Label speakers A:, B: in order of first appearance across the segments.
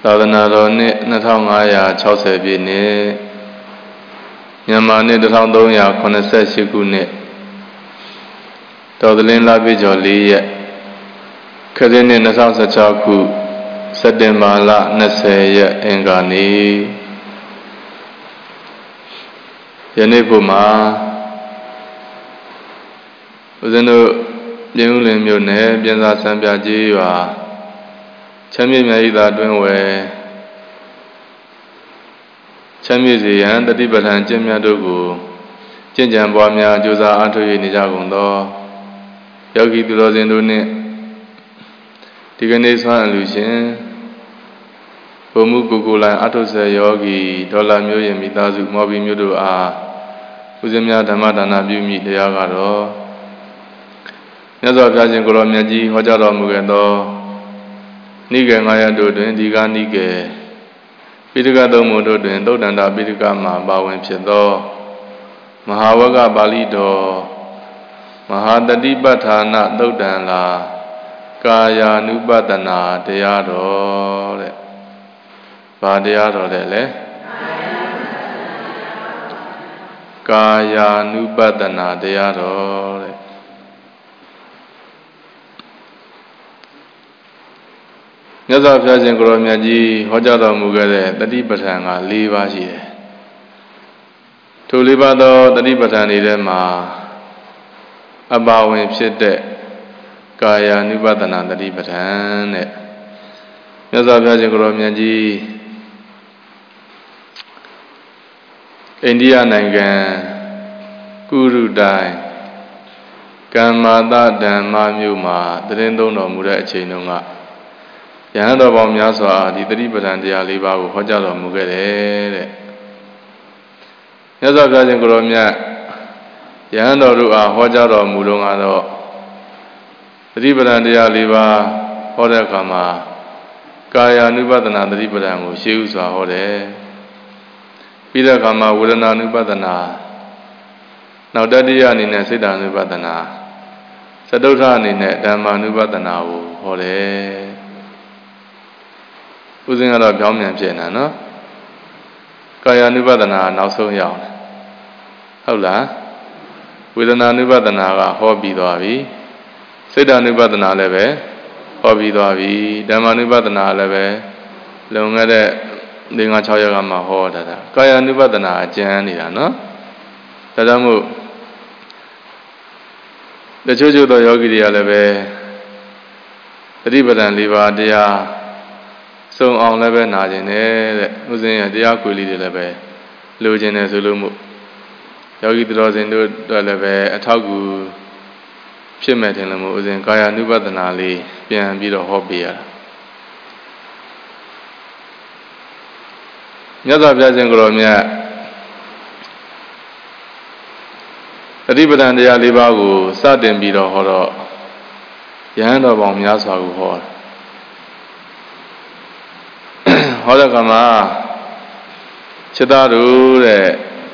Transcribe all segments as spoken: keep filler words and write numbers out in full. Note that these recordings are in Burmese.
A: သာသနာတော်နှစ်နှစ်ထောင်ငါးရာခြောက်ဆယ်ပြည့်နှစ်မြန်မာနှစ်တစ်ထောင်သုံးရာခုနှစ်ဆယ်ရှစ်ခုနှစ်တော်သလင်းလပြည့်ကျော်လေးရက်ခရစ်နှစ်နှစ်ထောင်ဆယ်ခြောက်ခုစက်တင်ဘာလနှစ်ဆယ်ရက်အင်္ဂါနေ့ယနေ့ဘုမှာဦးဇင်းတို့ပြင်ဦးလင်မြို့နယ်ပြင်သာစံပြကြီးရွာချမ်းမြေ့မြတ်ဤသာတွင်ဝယ်ချမ်းမြေ့စေရန်တတိပဋ္ဌာန်ကျင့်မြတ်တို့ကိုကျင့်ကြံပွားများကြိုးစားအားထုတ်၍နေကြကုန်သောယောဂီသူတော်စင်တို့နှင့်ဒီကနေ့ဆွမ်းအလူရှင်ဘုံမှုကိုကိုလိုင်အားထုတ်ဆယ်ယောဂီဒေါ်လာမျိုးရင်မိသားစုမော်ဘီမျိုးတို့အားဦးဇင်းများဓမ္မဒါနပြုမိတရားကတော့မြတ်စွာဘုရားရှင်ကိုရောမြတ်ကြီးဟောကြားတော်မူခဲ့သောနိကေငါးရတို့တွင်ဒီကနိကေပိဋကသုံးပုံတို့တွင်သုတ်တန္တပိဋကမှာပါဝင်ဖြစ်သောမဟာဝဂပါဠိတော်မဟာတတိပဋ္ဌာနသုတ်တံလာကာယာနုပတနာတရားတော်တဲ့။ဘာတရားတော်တဲ့လဲ။ကာယာနုပတနာတရားတော်တဲ့။မြတ်စွာဘုရားရှင်ကိုရောမြတ်ကြီးဟောကြားတော်မူခဲ့တဲ့တတိပဋ္ဌာန်က၄ပါးရှိတယ်။ထို၄ပါးသောတတိပဋ္ဌာန်တွေထဲမှာအပါဝင်ဖြစ်တဲ့ကာယ ानु ပဒနာတတိပဋ္ဌာန်တဲ့မြတ်စွာဘုရားရှင်ကိုရောမြတ်ကြီးအိန္ဒိယနိုင်ငံကုရုတိုင်းကမ္မာသဓမ္မမြို့မှာတရင်သုံးတော်မူတဲ့အချိန်တုန်းကယဟန်တော်ပေါင်းများစွာဒီတတိပဋ္ဌာန်တရား၄ပါးကိုဟောကြားတော်မူခဲ့တယ်တဲ့မြတ်စွာဘုရားရှင်ကိုရောမြတ်ယဟန်တော်တို့အားဟောကြားတော်မူတော့ကတော့တတိပဋ္ဌာန်တရား၄ပါးဟောတဲ့အခါမှာကာယ ानु ပဒနာတတိပဋ္ဌာန်ကိုရှေးဥစွာဟောတယ်ပြီးတဲ့အခါမှာဝေဒနာ ानु ပဒနာနောက်တတိယအနေနဲ့စိတ်တ ानु ပဒနာသတုထအနေနဲ့ဓမ္မ ानु ပဒနာကိုဟောတယ်ဦးဇင်းကတော့ပြောင်းပြန်ဖြစ်နေနော်ကာယ ानु ပဒနာနောက်ဆုံးရောက်တယ်ဟုတ်လားဝေဒနာ ानु ပဒနာကဟောပြီးသွားပြီစိတ်တ ानु ပဒနာလည်းပဲဟောပြီးသွားပြီဓမ္မ ानु ပဒနာလည်းပဲလုံခဲ့တဲ့၄၅၆ရက်ကမှဟောတာဒါကာယ ानु ပဒနာအကျဉ်းနေတာနော်ဒါကြောင့်မို့တချို့ချို့သောယောဂီတွေကလည်းပဲတတိပဋ္ဌာန်၄ပါးတရားစုံအောင်လည်းပဲနာကျင်တယ်တဲ့ဥစဉ်ရတရားခွေလေးတွေလည်းပဲလိုချင်တယ်ဆိုလို့မို့ယောဂီသူတော်စင်တို့တော့လည်းပဲအထောက်အကူဖြစ်မဲ့တယ်လို့မို့ဥစဉ်ကာယ ानु ပဒနာလေးပြန်ပြီးတော့ဟောပေးရတာမြတ်စွာဘုရားရှင်ကိုရောမြတ်တတိပဋ္ဌာန်တရား၄ပါးကိုစတင်ပြီးတော့ဟောတော့ယဟန်တော်ပေါင်းများစွာကိုဟောတယ်ဟောတဲ့ကမှာจิตသားတို့တဲ့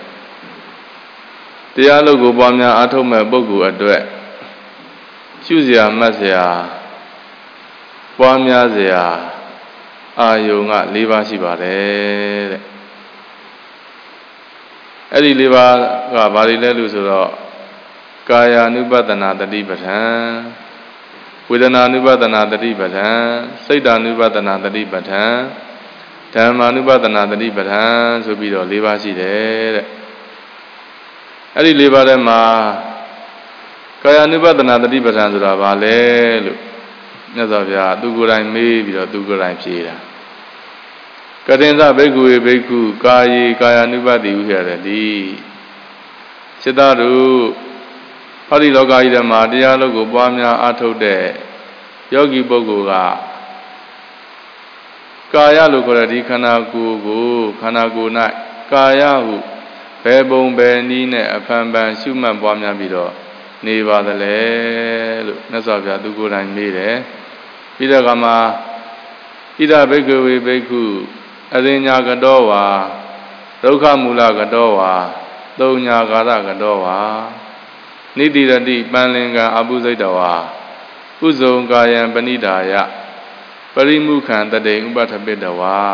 A: တရားလုပ်ကိုပွားများအားထုတ်မဲ့ပုဂ္ဂိုလ်အတွက်ရှုစရာမှတ်စရာပွားများစရာအာယုံက၄ပါးရှိပါတယ်တဲ့အဲ့ဒီ၄ပါးကဘာတွေလဲလို့ဆိုတော့ကာယ ानु ပဒနာတတိပဋ္ဌာန်ဝေဒနာ ानु ပဒနာတတိပဋ္ဌာန်စိတ်တ ानु ပဒနာတတိပဋ္ဌာန်ဓမ္မ ानु ပဒနာတတိပဋ္ဌာန်ဆိုပြီးတော့၄ပါးရှိတယ်တဲ့အဲ့ဒီ၄ပါးထဲမှာကာယ ानु ပဒနာတတိပဋ္ဌာန်ဆိုတာဘာလဲလို့မြတ်စွာဘုရားသူကိုယ်တိုင်မေးပြီးတော့သူကိုယ်တိုင်ဖြေတာကတင်္စဘိက္ခုေဘိက္ခုကာယေကာယ ानु ပတိဟုရတဲ့ဒီစိတ္တတို့ဟောဒီလောကကြီးထဲမှာတရားလုံးကိုပွားများအားထုတ်တဲ့ယောဂီပုဂ္ဂိုလ်ကကာယလို့ခေါ်တဲ့ဒီခန္ဓာကိုယ်ကိုခန္ဓာကိုယ်၌ကာယဟုဘယ်ပုံဘယ်နည်းနဲ့အဖန်ဖန်ရှုမှတ်ပွားများပြီးတော့နေပါသလဲလို့မြတ်စွာဘုရားသူကိုယ်တိုင်မေးတယ်ပြီးတဲ့အခါမှာဣဒဘိက္ခဝေဘိက္ခုအရိညာကတောဝါဒုက္ခမူလကတောဝါသုံးညာကာရကတောဝါနိတိရတိပန္လင်္ကာအပုစိတ်တဝါကုဇုံကာယံပဏိဒါယပရိမုခံတတေဥပထပိတဝါ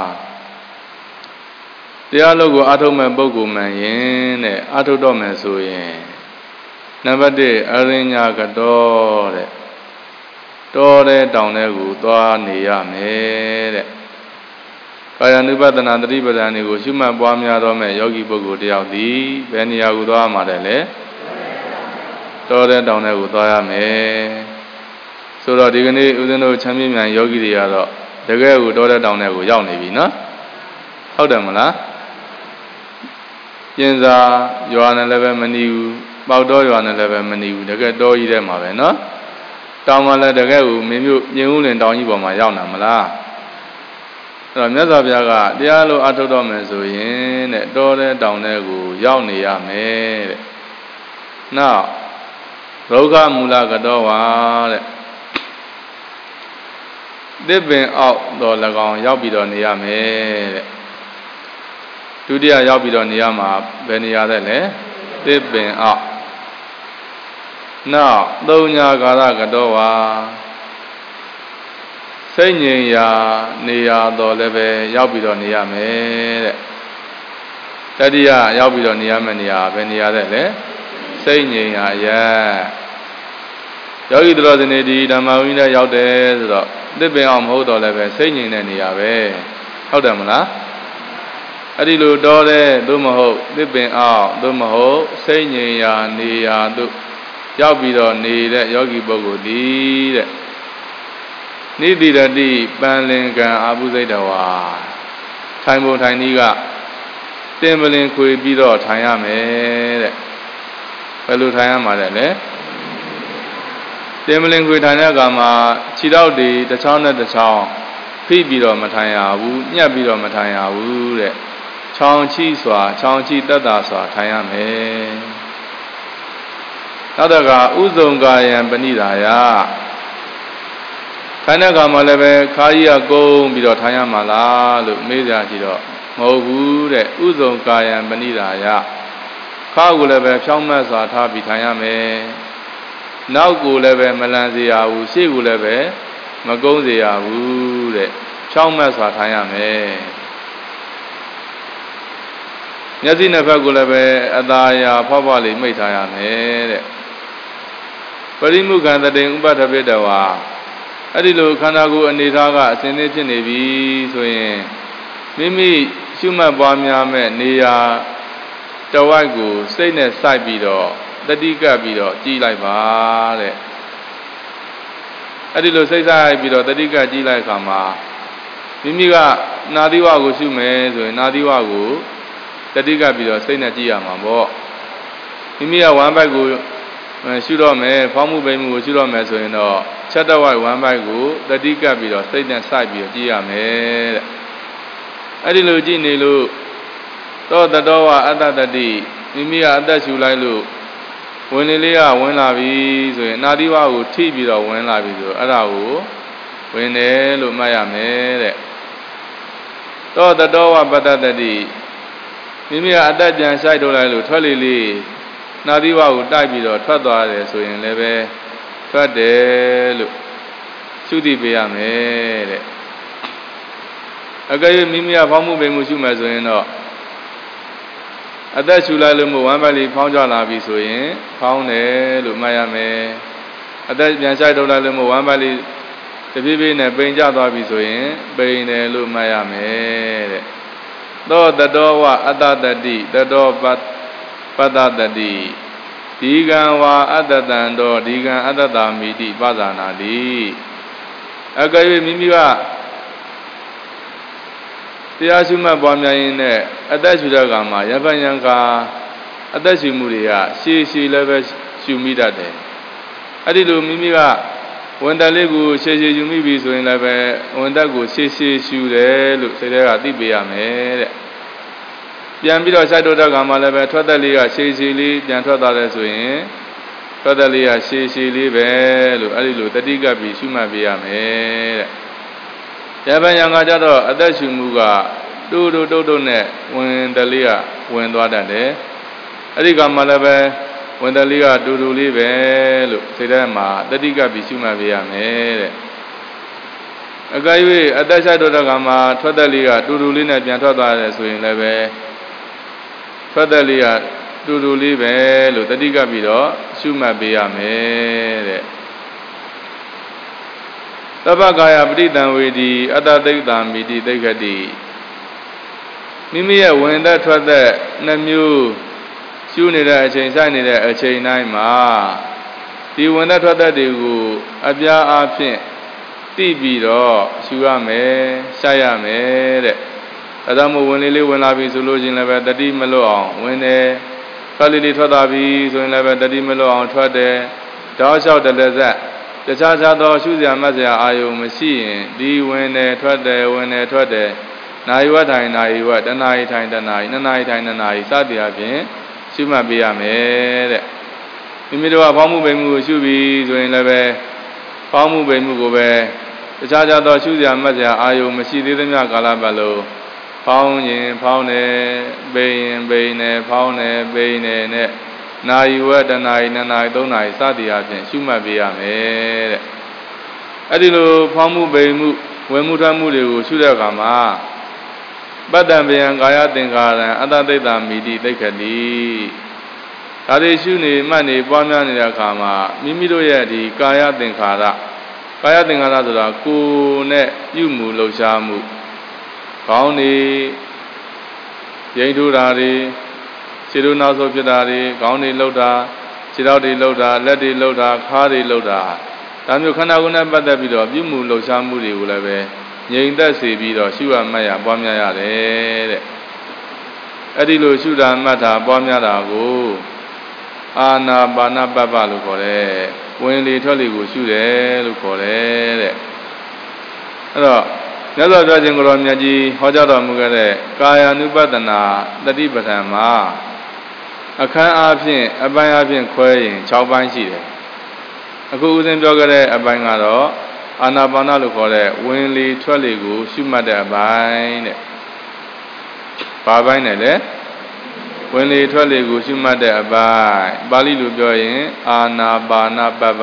A: တရားလို့ကိုအာထုတ်မဲ့ပုဂ္ဂိုလ်မှန်ရင်တဲ့အာထုတ်တော့မယ်ဆိုရင်နံပါတ်တစ်အရိညာကတော့တဲ့တောတဲ့တောင်တဲ့ကိုသွားနေရမယ်တဲ့ကာယ ानु ပဒနာတတိပဒံတွေကိုရှုမှတ်ပွားများတော့မဲ့ယောဂီပုဂ္ဂိုလ်တယောက်သည်ဘယ်နေရာကိုသွားမှာလဲလဲတောတဲ့တောင်တဲ့ကိုသွားရမယ်ဆိုတော့ဒီကနေ့ဦးဇင်းတို့ချမ်းမြေမြန်ယောဂီတွေကတော့တကယ်ကိုတောတဲ့တောင်တဲ့ကိုရောက်နေပြီနော်ဟုတ်တယ်မလားကျင်စာရွာနဲ့လည်းပဲမနီဘူးပေါက်တော်ရွာနဲ့လည်းပဲမနီဘူးတကယ်တောကြီးထဲမှာပဲနော်တောင်မှာလည်းတကယ်ကိုမင်းမျိုးမြင်းဦးလင်တောင်ကြီးပေါ်မှာရောက်လာမလားအဲ့တော့မြတ်စွာဘုရားကတရားလို့အထုတ်တော့မယ်ဆိုရင်တဲ့တောတဲ့တောင်တဲ့ကိုရောက်နေရမယ်တဲ့နောက်ဒုက္ခမူလကတော့ဝါတဲ့သစ်ပင်အောက်တော်၎င်းရောက်ပြီးတော့နေရမယ်တဲ့ဒုတိယရောက်ပြီးတော့နေရမှာဘယ်နေရာတဲ့လဲသစ်ပင်အောက်နောက်သုံးညာကာရကတော့ဝါစိတ်ငြိမ်ရာနေရာတော်လည်းပဲရောက်ပြီးတော့နေရမယ်တဲ့တတိယရောက်ပြီးတော့နေရမယ့်နေရာဘယ်နေရာတဲ့လဲစိတ်ငြိမ်ရာရဲ့ယောဂီတော်စနေဒီဓမ္မဝိနည်းရောက်တယ်ဆိုတော့သစ်ပင်အောင်မဟုတ်တော့လည်းပဲစိတ်ငြိမ်တဲ့နေရာပဲဟုတ်တယ်မလားအဲ့ဒီလိုတော်တဲ့သို့မဟုတ်သစ်ပင်အောင်သို့မဟုတ်စိတ်ငြိမ်ရာနေရာတို့ရောက်ပြီးတော့နေတဲ့ယောဂီပုဂ္ဂိုလ်ဒီတဲ့နိတိရတိပန်လင်ကံအာဟုစိတ်တဝါထိုင်ပုံထိုင်နည်းကတင်ပလင်ခွေပြီးတော့ထိုင်ရမယ်တဲ့ဘယ်လိုထိုင်ရမှာလဲလဲတင်ပလင်ခွေထိုင်တဲ့အခါမှာခြေထောက်တွေတစ်ချောင်းနဲ့တစ်ချောင်းဖိပြီးတော့မထိုင်ရဘူးညှပ်ပြီးတော့မထိုင်ရဘူးတဲ့ချောင်းချိစွာချောင်းချိတက်တာစွာထိုင်ရမယ်နောက်တကဥဇုံကာယံပဏိဒါယထိုင်တဲ့အခါမှာလည်းပဲခါကြီးကကုန်းပြီးတော့ထိုင်ရမှာလားလို့မေးကြကြည့်တော့မဟုတ်ဘူးတဲ့ဥဇုံကာယံပဏိဒါယခါကိုလည်းပဲဖြောင်းမတ်စွာထားပြီးထိုင်ရမယ်နောက်ကိုလည်းပဲမလန်စေရဘူးရှေ့ကိုလည်းပဲမကုန်းစေရဘူးတဲ့ဖြောင်းမတ်စွာထိုင်ရမယ်မျက်စိနှစ်ဖက်ကိုလည်းပဲအသာယာဖောက်ဖောက်လေးမိတ်ထားရမယ်တဲ့ပရိမုခံတတေဥပထပိတဝါအဲ့ဒီလိုခန္ဓာကိုယ်အနေထားကအစဉ်သင်းဖြစ်နေပြီဆိုရင်မိမိရှုမှတ်ပွားများမဲ့နေရာတဝိုက်ကိုစိတ်နဲ့စိုက်ပြီးတော့တတိကပ်ပြီးတော့ကြည်လိုက်ပါတဲ့အဲ့ဒီလိုစိတ်စိုက်ပြီးတော့တတိကပ်ကြည်လိုက်ခါမှာမိမိကနာသီဝကိုရှုမယ်ဆိုရင်နာသီဝကိုတတိကပ်ပြီးတော့စိတ်နဲ့ကြည်ရမှာပေါ့မိမိကဝမ်းဘက်ကိုရှုတော့မယ်ဖောင်းမှုပိန်မှုကိုရှုတော့မယ်ဆိုရင်တော့ချက်တဝိုက်ဝမ်းဘက်ကိုတတိကပ်ပြီးတော့စိတ်နဲ့စိုက်ပြီးတော့ကြည်ရမယ်တဲ့အဲ့ဒီလိုကြည်နေလို့တော့တတော်ဝအတ္တတတိမိမိကအသက်ရှူလိုက်လို့ဝင်လေလေးကဝင်လာပြီဆိုရင်အနာတိဝကိုထိပြီးတော့ဝင်လာပြီဆိုအဲ့ဒါကိုဝင်တယ်လို့မှတ်ရမယ်တဲ့တော့တတော်ဝပတ္တတတိမိမိကအသက်ပြန်ဆိုင်ထုတ်လိုက်လို့ထွက်လေလေးနာသီဝကိုတိုက်ပြီးတော့ထွက်သွားတယ်ဆိုရင်လည်းပဲထွက်တယ်လို့ရှုသိပေးရမယ်တဲ့အကယ်၍မိမိကဖောင်းမှုပိန်မှုရှုမယ်ဆိုရင်တော့အသက်ရှူလိုက်လို့မို့ဝမ်းပိုက်လေးဖောင်းကြလာပြီဆိုရင်ဖောင်းတယ်လို့မှတ်ရမယ်အသက်ပြန်ဆိုင်ထုတ်လိုက်လို့မို့ဝမ်းပိုက်လေးတဖြည်းဖြည်းနဲ့ပိန်ကျသွားပြီဆိုရင်ပိန်တယ်လို့မှတ်ရမယ်တဲ့သောတတောဝအတ္တတတိတတောပပတ္တတတိဒီကံဝါအတ္တတံတော်ဒီကံအတ္တတာမိတိပဇာနာတိအကယ်၍မိမိကတရားရှုမှတ်ပွားများရင်းနဲ့အသက်ရှူတဲ့အခါမှာရပယံကအသက်ရှူမှုတွေကရှည်ရှည်လည်းပဲရှူမိတတ်တယ်အဲ့ဒီလိုမိမိကဝန်တက်လေးကိုရှည်ရှည်ရှူမိပြီဆိုရင်လည်းပဲဝန်တက်ကိုရှည်ရှည်ရှူတယ်လို့စိတ်ထဲကသိပေးရမယ်တဲ့ပြန်ပြီးတော့စိုက်တော့တဲ့အခါမှာလည်းပဲထွက်သက်လေးကရှည်ရှည်လေးပြန်ထွက်သွားတယ်ဆိုရင်ထွက်သက်လေးကရှည်ရှည်လေးပဲလို့အဲ့ဒီလိုတတိကပ်ပြီးရှုမှတ်ပေးရမယ်တဲ့ရပယံကကြတော့အသက်ရှူမှုကတူတူတုတ်တုတ်နဲ့ဝင်တလေးကဝင်သွားတတ်တယ်အဲ့ဒီကမှလည်းပဲဝင်တလေးကတူတူလေးပဲလို့စိတ်ထဲမှာတတိကပ်ပြီးရှုမှတ်ပေးရမယ်တဲ့အကယ်၍အသက်ဆိုင်တော့တဲ့ကမှာထွက်သက်လေးကတူတူလေးနဲ့ပြန်ထွက်သွားတယ်ဆိုရင်လည်းပဲထွက်သက်လေးကတူတူလေးပဲလို့တတိကပ်ပြီးတော့ရှုမှတ်ပေးရမယ်တဲ့သဗ္ဗကာယပဋိတံဝေဒီအတ္တသိက္ခာမိတိသိက္ခတိမိမိရဲ့ဝင်သက်ထွက်သက်နှစ်မျိုးရှုနေတဲ့အချိန်ဆိုင်နေတဲ့အချိန်တိုင်းမှာဒီဝင်သက်ထွက်သက်တွေကိုအပြားအားဖြင့်သိပြီးတော့ရှုရမယ်ရှားရမယ်တဲ့အဲဒါမို့ဝင်လေးလေးဝင်လာပြီဆိုလို့ချင်းလည်းပဲတတိမလွတ်အောင်ဝင်တယ်ထွက်လေးလေးထွက်သွားပြီဆိုရင်လည်းပဲတတိမလွတ်အောင်ထွက်တယ်တောက်လျှောက်တလက်ဆက်တခြားခြားသောရှုစရာမှတ်စရာအာယုံမရှိရင်ဒီဝင်တယ်ထွက်တယ်ဝင်တယ်ထွက်တယ်နာယဝထိုင်နာယဝတနာယထိုင်တနာယနှစ်နာယထိုင်နှစ်နာယစသည်အပြင်ရှုမှတ်ပေးရမယ်တဲ့မိမိတို့ကဖောင်းမှုပိန်မှုကိုရှုပြီးဆိုရင်လည်းပဲဖောင်းမှုပိန်မှုကိုပဲတခြားခြားသောရှုစရာမှတ်စရာအာယုံမရှိသေးသမျှကာလပတ်လုံးဖောင်းရင်ဖောင်းတယ်ပိန်ရင်ပိန်တယ်ဖောင်းတယ်ပိန်တယ်နဲ့နာယဝတနာယနှစ်နာယသုံးနာယစသည်အပြင်ရှုမှတ်ပေးရမယ်တဲ့အဲ့ဒီလိုဖောင်းမှုပိန်မှုဝင်မှုထွက်မှုတွေကိုရှုတဲ့အခါမှာပတ္တံဗျံကာယသင်္ခါရံအတ္တသိက္ခာမိတိသိက္ခတိဒါတွေရှုနေမှတ်နေပွားများနေတဲ့အခါမှာမိမိတို့ရဲ့ဒီကာယသင်္ခါရကာယသင်္ခါရဆိုတာကိုယ်နဲ့ပြုမှုလှုပ်ရှားမှုခေါင်းနေရိပ်ထူတာတွေခြေတို့နောက်ဆုံးဖြစ်တာတွေခေါင်းတွေလှုပ်တာခြေထောက်တွေလှုပ်တာလက်တွေလှုပ်တာခါးတွေလှုပ်တာဒါမျိုးခန္ဓာကိုယ်နဲ့ပတ်သက်ပြီးတော့ပြုမှုလှုပ်ရှားမှုတွေကိုလည်းပဲငြိမ်သက်စေပြီးတော့ရှုရမှတ်ရပွားများရတယ်တဲ့အဲ့ဒီလိုရှုတာမှတ်တာပွားများတာကိုအာနာပါနပပ္ပလို့ခေါ်တယ်ဝင်လေထွက်လေကိုရှုတယ်လို့ခေါ်တယ်တဲ့အဲ့တော့မြတ်စွာဘုရားရှင်ကိုယ်တော်မြတ်ကြီးဟောကြားတော်မူခဲ့တဲ့ကာယ ानु ပတနာတတိပဋ္ဌာန်မှာအခန်းအားဖြင့်အပိုင်းအားဖြင့်ခွဲရင်၆ပိုင်းရှိတယ်အခုဦးဇင်းပြောခဲ့တဲ့အပိုင်းကတော့အာနာပါနလို့ခေါ်တဲ့ဝင်လေထွက်လေကိုရှုမှတ်တဲ့အပိုင်းတဲ့ဘာပိုင်းနဲ့လဲဝင်လေထွက်လေကိုရှုမှတ်တဲ့အပိုင်းပါဠိလိုပြောရင်အာနာပါနပပ္ပ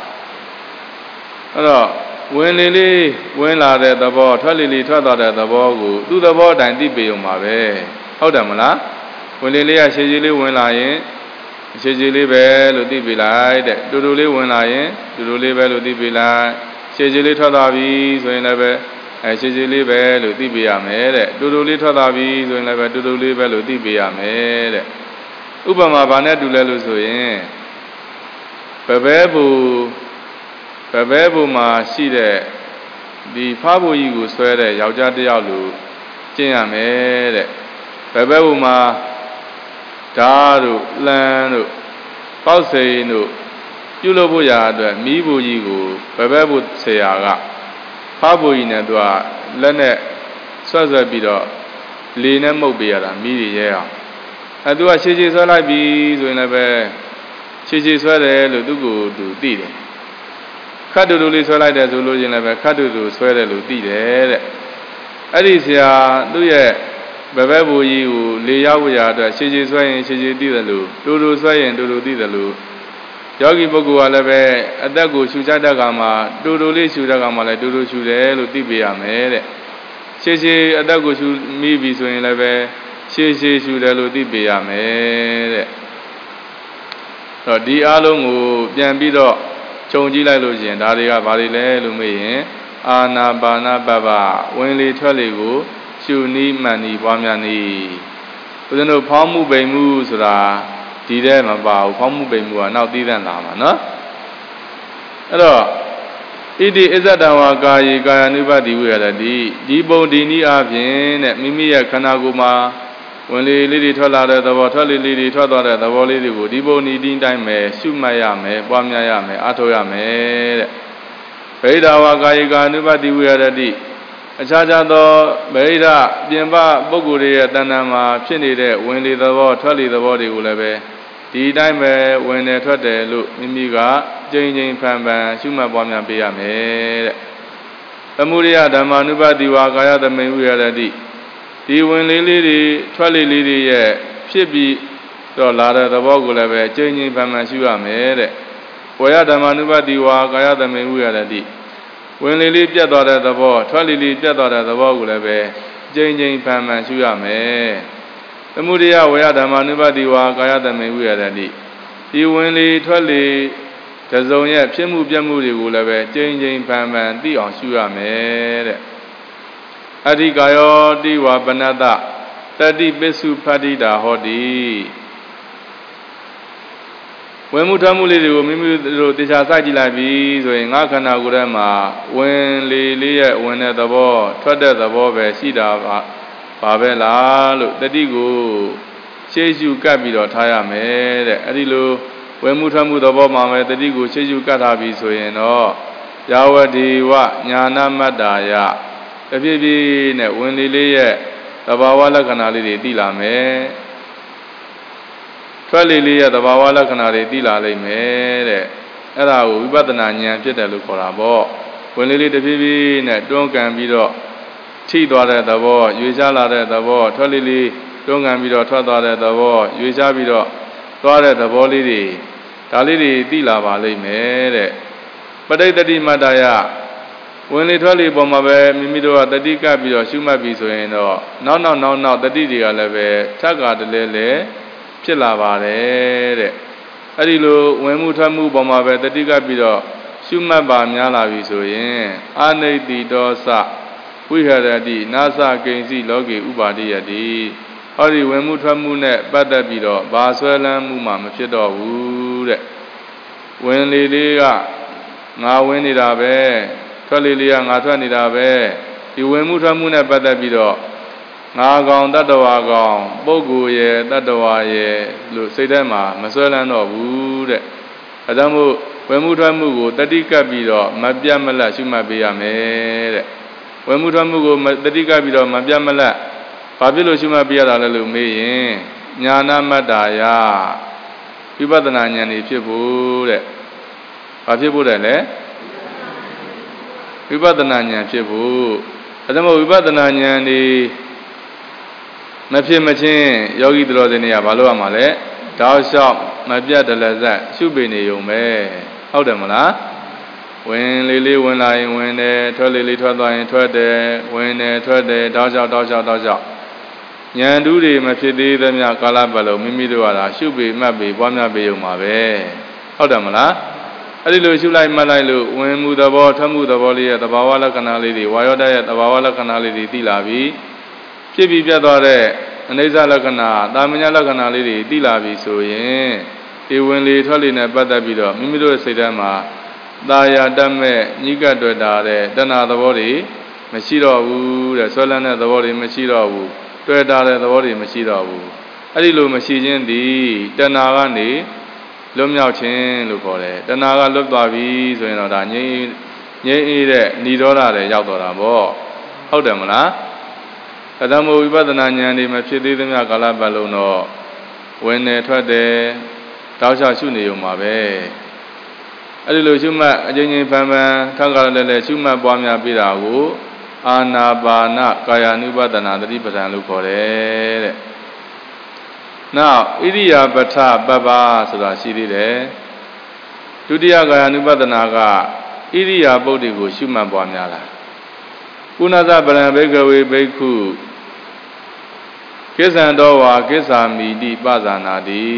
A: အဲ့တော့ဝင်လေလေးဝင်လာတဲ့သဘောထွက်လေလေးထွက်သွားတဲ့သဘောကိုသူ့သဘောအတိုင်းသိပေုံပါပဲဟုတ်တယ်မလားဝင်လေလေးကရှည်ရှည်လေးဝင်လာရင်ရှည်ရှည်လေးပဲလို့သိပေလိုက်တဲ့တူတူလေးဝင်လာရင်တူတူလေးပဲလို့သိပေလိုက်ရှည်ရှည်လေးထွက်သွားပြီဆိုရင်လည်းပဲအဲရှည်ရှည်လေးပဲလို့သိပေရမယ်တဲ့တူတူလေးထွက်သွားပြီဆိုရင်လည်းပဲတူတူလေးပဲလို့သိပေရမယ်တဲ့ဥပမာဘာနဲ့တူလဲလို့ဆိုရင်ပပဲဘူပပဲဘူမှာရှိတဲ့ဒီဖားဘူကြီးကိုဆွဲတဲ့ယောက်ျားတစ်ယောက်လိုကျင့်ရမယ်တဲ့ပပဲဘူမှာဓာတ်တို့လမ်းတို့ပေါက်စိန်တို့ပြုလုပ်ဖို့ရာအတွက်မီးဘူကြီးကိုပပဲဘူဆရာကဖားဘူကြီးနဲ့သူကလက်နဲ့ဆွဲဆွဲပြီးတော့လေနဲ့မှုတ်ပေးရတာမီးတွေရဲအောင်အဲသူကရှည်ရှည်ဆွဲလိုက်ပြီဆိုရင်လည်းပဲရှည်ရှည်ဆွဲတယ်လို့သူကိုသူသိတယ်ခတ်တူတူလေးဆွဲလိုက်တယ်ဆိုလို့ချင်းလည်းပဲခတ်တူတူဆွဲတယ်လို့သိတယ်တဲ့အဲ့ဒီဆရာသူ့ရဲ့ဘဘဘူကြီးကိုလေရောက်ရအတွက်ရှည်ရှည်ဆွဲရင်ရှည်ရှည်သိတယ်လို့တူတူဆွဲရင်တူတူသိတယ်လို့ယောဂီပုဂ္ဂိုလ်ကလည်းပဲအသက်ကိုရှူချတဲ့အခါမှာတူတူလေးရှူတဲ့အခါမှာလည်းတူတူရှူတယ်လို့သိပေးရမယ်တဲ့ရှည်ရှည်အသက်ကိုရှူမိပြီဆိုရင်လည်းပဲရှည်ရှည်ရှူတယ်လို့သိပေးရမယ်တဲ့တော့ဒီအားလုံးကိုပြန်ပြီးတော့ခြုံကြည့်လိုက်လို့ရှိရင်ဒါတွေကဘာတွေလဲလို့မေးရင်အာနာပါနပပ္ပဝင်လေထွက်လေကိုရှုနီးမှန်နီးပွားများနီးဦးဇင်းတို့ဖောင်းမှုပိန်မှုဆိုတာဒီထဲမပါဘူးဖောင်းမှုပိန်မှုကနောက်သိတဲ့လာမှာနော်အဲ့တော့ဣတိအစ္ဆတဝါကာယေကာယ ानु ပတိဝိရတိဒီပုံဒီနည်းအားဖြင့်တဲ့မိမိရဲ့ခန္ဓာကိုယ်မှာဝင်လေလေးတွေထွက်လာတဲ့သဘောထွက်လေလေးတွေထွက်သွားတဲ့သဘောလေးတွေကိုဒီပုံဒီတိုင်းတိုင်းပဲရှုမှတ်ရမယ်ပွားများရမယ်အားထုတ်ရမယ်တဲ့ဗိဓာဝါကာယေကာ ानु ပတိဝိရတိအခြားခြားသောဗိဓာပြင်ပပုဂ္ဂိုလ်ရဲ့တဏ္ဍာမှာဖြစ်နေတဲ့ဝင်လေသဘောထွက်လေသဘောတွေကိုလည်းပဲဒီတိုင်းပဲဝင်တယ်ထွက်တယ်လို့မိမိကကြိမ်ကြိမ်ဖန်ဖန်ရှုမှတ်ပွားများပေးရမယ်တဲ့သမုဒိယဓမ္မာနုပတိဝါကာယသမိဝိရတိဒီဝင်လေးလေးတွေထွက်လေးလေးတွေရဲ့ဖြစ်ပြီးတော့လာတဲ့သဘောကိုလည်းပဲကြိမ်ကြိမ်ဖန်ဖန်ရှုရမယ်တဲ့ဝေယဓမ္မာနုပတိဝါကာယသမိဝိရတိဝင်လေလေးပြတ်သွားတဲ့သဘောထွက်လေလေးပြတ်သွားတဲ့သဘောကိုလည်းပဲကျဉ်းကျဉ်းဖန်ဖန်ရှုရမယ်သမုဒယဝေယဓမ္မာနုပတိဝါကာယတမေဝိရဒတိဒီဝင်လေထွက်လေတစုံရဲ့ဖြစ်မှုပြတ်မှုတွေကိုလည်းပဲကျဉ်းကျဉ်းဖန်ဖန်သိအောင်ရှုရမယ်တဲ့အဓိကာယောတိဝပနတတတိပစ္စုဖတ္တိတာဟောတိဝင်မှုထွက်မှုလေးတွေကိုမိမိတို့တေချာစိုက်ကြည့်လိုက်ပြီဆိုရင်ငါခန္ဓာကိုယ်ထဲမှာဝင်လေလေးရဲ့ဝင်တဲ့သဘောထွက်တဲ့သဘောပဲရှိတာပါပါပဲလားလို့တတိကိုရှေ့ရှုကပ်ပြီးတော့ထားရမယ်တဲ့အဲ့ဒီလိုဝင်မှုထွက်မှုသဘောမှာပဲတတိကိုရှေ့ရှုကပ်ထားပြီဆိုရင်တော့ယာဝတိဝညာနာမတ္တာယတပြည့်ပြည့်နဲ့ဝင်လေလေးရဲ့သဘာဝလက္ခဏာလေးတွေသိလာမယ်ထွက်လေလေးရဲ့သဘာဝလက္ခဏာတွေသိလာလိမ့်မယ်တဲ့အဲ့ဒါကိုဝိပဿနာဉာဏ်ဖြစ်တယ်လို့ခေါ်တာပေါ့ဝင်လေလေးတဖြည်းဖြည်းနဲ့တွန်းကန်ပြီးတော့ထိသွားတဲ့သဘောရွေချလာတဲ့သဘောထွက်လေလေးတွန်းကန်ပြီးတော့ထွက်သွားတဲ့သဘောရွေချပြီးတော့သွားတဲ့သဘောလေးတွေဒါလေးတွေသိလာပါလိမ့်မယ်တဲ့ပဋိသတိမတ္တယဝင်လေထွက်လေပေါ်မှာပဲမိမိတို့ကတတိကပ်ပြီးတော့ရှုမှတ်ပြီးဆိုရင်တော့နောက်နောက်နောက်နောက်တတိတွေကလည်းပဲထပ်ကတလဲလဲဖြစ်လာပါတယ်တဲ့အဲ့ဒီလိုဝင်မှုထွက်မှုပေါ်မှာပဲတတိကပ်ပြီးတော့ရှုမှတ်ပါများလာပြီဆိုရင်အာနိတိတောသဝိဟရတိနာသကိဉ္စီလောကေဥပါတိယတိဟောဒီဝင်မှုထွက်မှုနဲ့ပတ်သက်ပြီးတော့ဘာဆွဲလန်းမှုမှမဖြစ်တော့ဘူးတဲ့ဝင်လေလေးကငါဝင်နေတာပဲထွက်လေလေးကငါထွက်နေတာပဲဒီဝင်မှုထွက်မှုနဲ့ပတ်သက်ပြီးတော့ငါကောင်တတ္တဝါကောင်ပုဂ္ဂိုလ်ရဲ့တတ္တဝါရဲ့လို့စိတ်ထဲမှာမဆွဲလန်းတော့ဘူးတဲ့အဲဒါမို့ဝင်မှုထွက်မှုကိုတတိကပ်ပြီးတော့မပြတ်မလတ်ရှုမှတ်ပေးရမယ်တဲ့ဝင်မှုထွက်မှုကိုတတိကပ်ပြီးတော့မပြတ်မလတ်ဘာဖြစ်လို့ရှုမှတ်ပေးရတာလဲလို့မေးရင်ညာနာမတ္တာယဝိပဿနာဉာဏ်นี่ဖြစ်ဖို့တဲ့ဘာဖြစ်ဖို့တဲ့လဲဝိပဿနာဉာဏ်ဖြစ်ဖို့အဲဒါမို့ဝိပဿနာဉာဏ်นี่မဖြစ်မချင်းယောဂီတော်စင်တွေကဘာလို့ရမှာလဲတောက်လျှောက်မပြတ်တလဇတ်ရှုပေနေုံပဲဟုတ်တယ်မလားဝင်လေးလေးဝင်လာရင်ဝင်တယ်ထွက်လေးလေးထွက်သွားရင်ထွက်တယ်ဝင်တယ်ထွက်တယ်တောက်လျှောက်တောက်လျှောက်တောက်လျှောက်ဉာဏ်တူးတွေမဖြစ်သေးသမျှကာလပတ်လုံးမိမိတို့ကသာရှုပေမှတ်ပေပွားများပေုံပါပဲဟုတ်တယ်မလားအဲ့ဒီလိုရှုလိုက်မှတ်လိုက်လို့ဝင်မှုသဘောထွက်မှုသဘောလေးရဲ့သဘာဝလက္ခဏာလေးတွေဝါယောဓာတ်ရဲ့သဘာဝလက္ခဏာလေးတွေသိလာပြီဖြစ်ပြီးပြတ်သွားတဲ့အနိစ္စလက္ခဏာသာမညလက္ခဏာလေးတွေသိလာပြီဆိုရင်ဒီဝင်လေထွက်လေနဲ့ပတ်သက်ပြီးတော့မိမိတို့စိတ်ထဲမှာသာယာတတ်မဲ့ညှိကပ်တွေ့တာတဲ့တဏှာသဘောတွေမရှိတော့ဘူးတဲ့ဆွဲလန်းတဲ့သဘောတွေမရှိတော့ဘူးတွေ့တာတဲ့သဘောတွေမရှိတော့ဘူးအဲ့ဒီလိုမရှိခြင်းသည်တဏှာကနေလွတ်မြောက်ခြင်းလို့ခေါ်တယ်တဏှာကလွတ်သွားပြီဆိုရင်တော့ဒါငြိမ်းငြိမ်းအေးတဲ့និရောဓတဲ့ရောက်တော့တာပေါ့ဟုတ်တယ်မလားအတ္တမဝိပဿနာဉာဏ်တွေမဖြစ်သေးသမျှကာလပတ်လုံးတော့ဝင်နေထွက်တယ်တောက်လျှောက်ရှုနေုံမှာပဲအဲ့ဒီလိုရှုမှတ်အကျဉ်းချင်းဖန်ဖန်ထောက်ကလည်းလည်းရှုမှတ်ပွားများပြီးတာကိုအာနာပါနကာယ ानु ပဒနာသတိပဋ္ဌာန်လို့ခေါ်တယ်တဲ့နောက်ဣရိယာပထပပ္ပဆိုတာရှိသေးတယ်ဒုတိယကာယ ानु ပဒနာကဣရိယာပုဒ်တွေကိုရှုမှတ်ပွားများတာကုဏသပရံဘိကဝေဘိက္ခုကိစ္ဆံတော်ဝါကိစ္ဆာမိတိပဇာနာတိ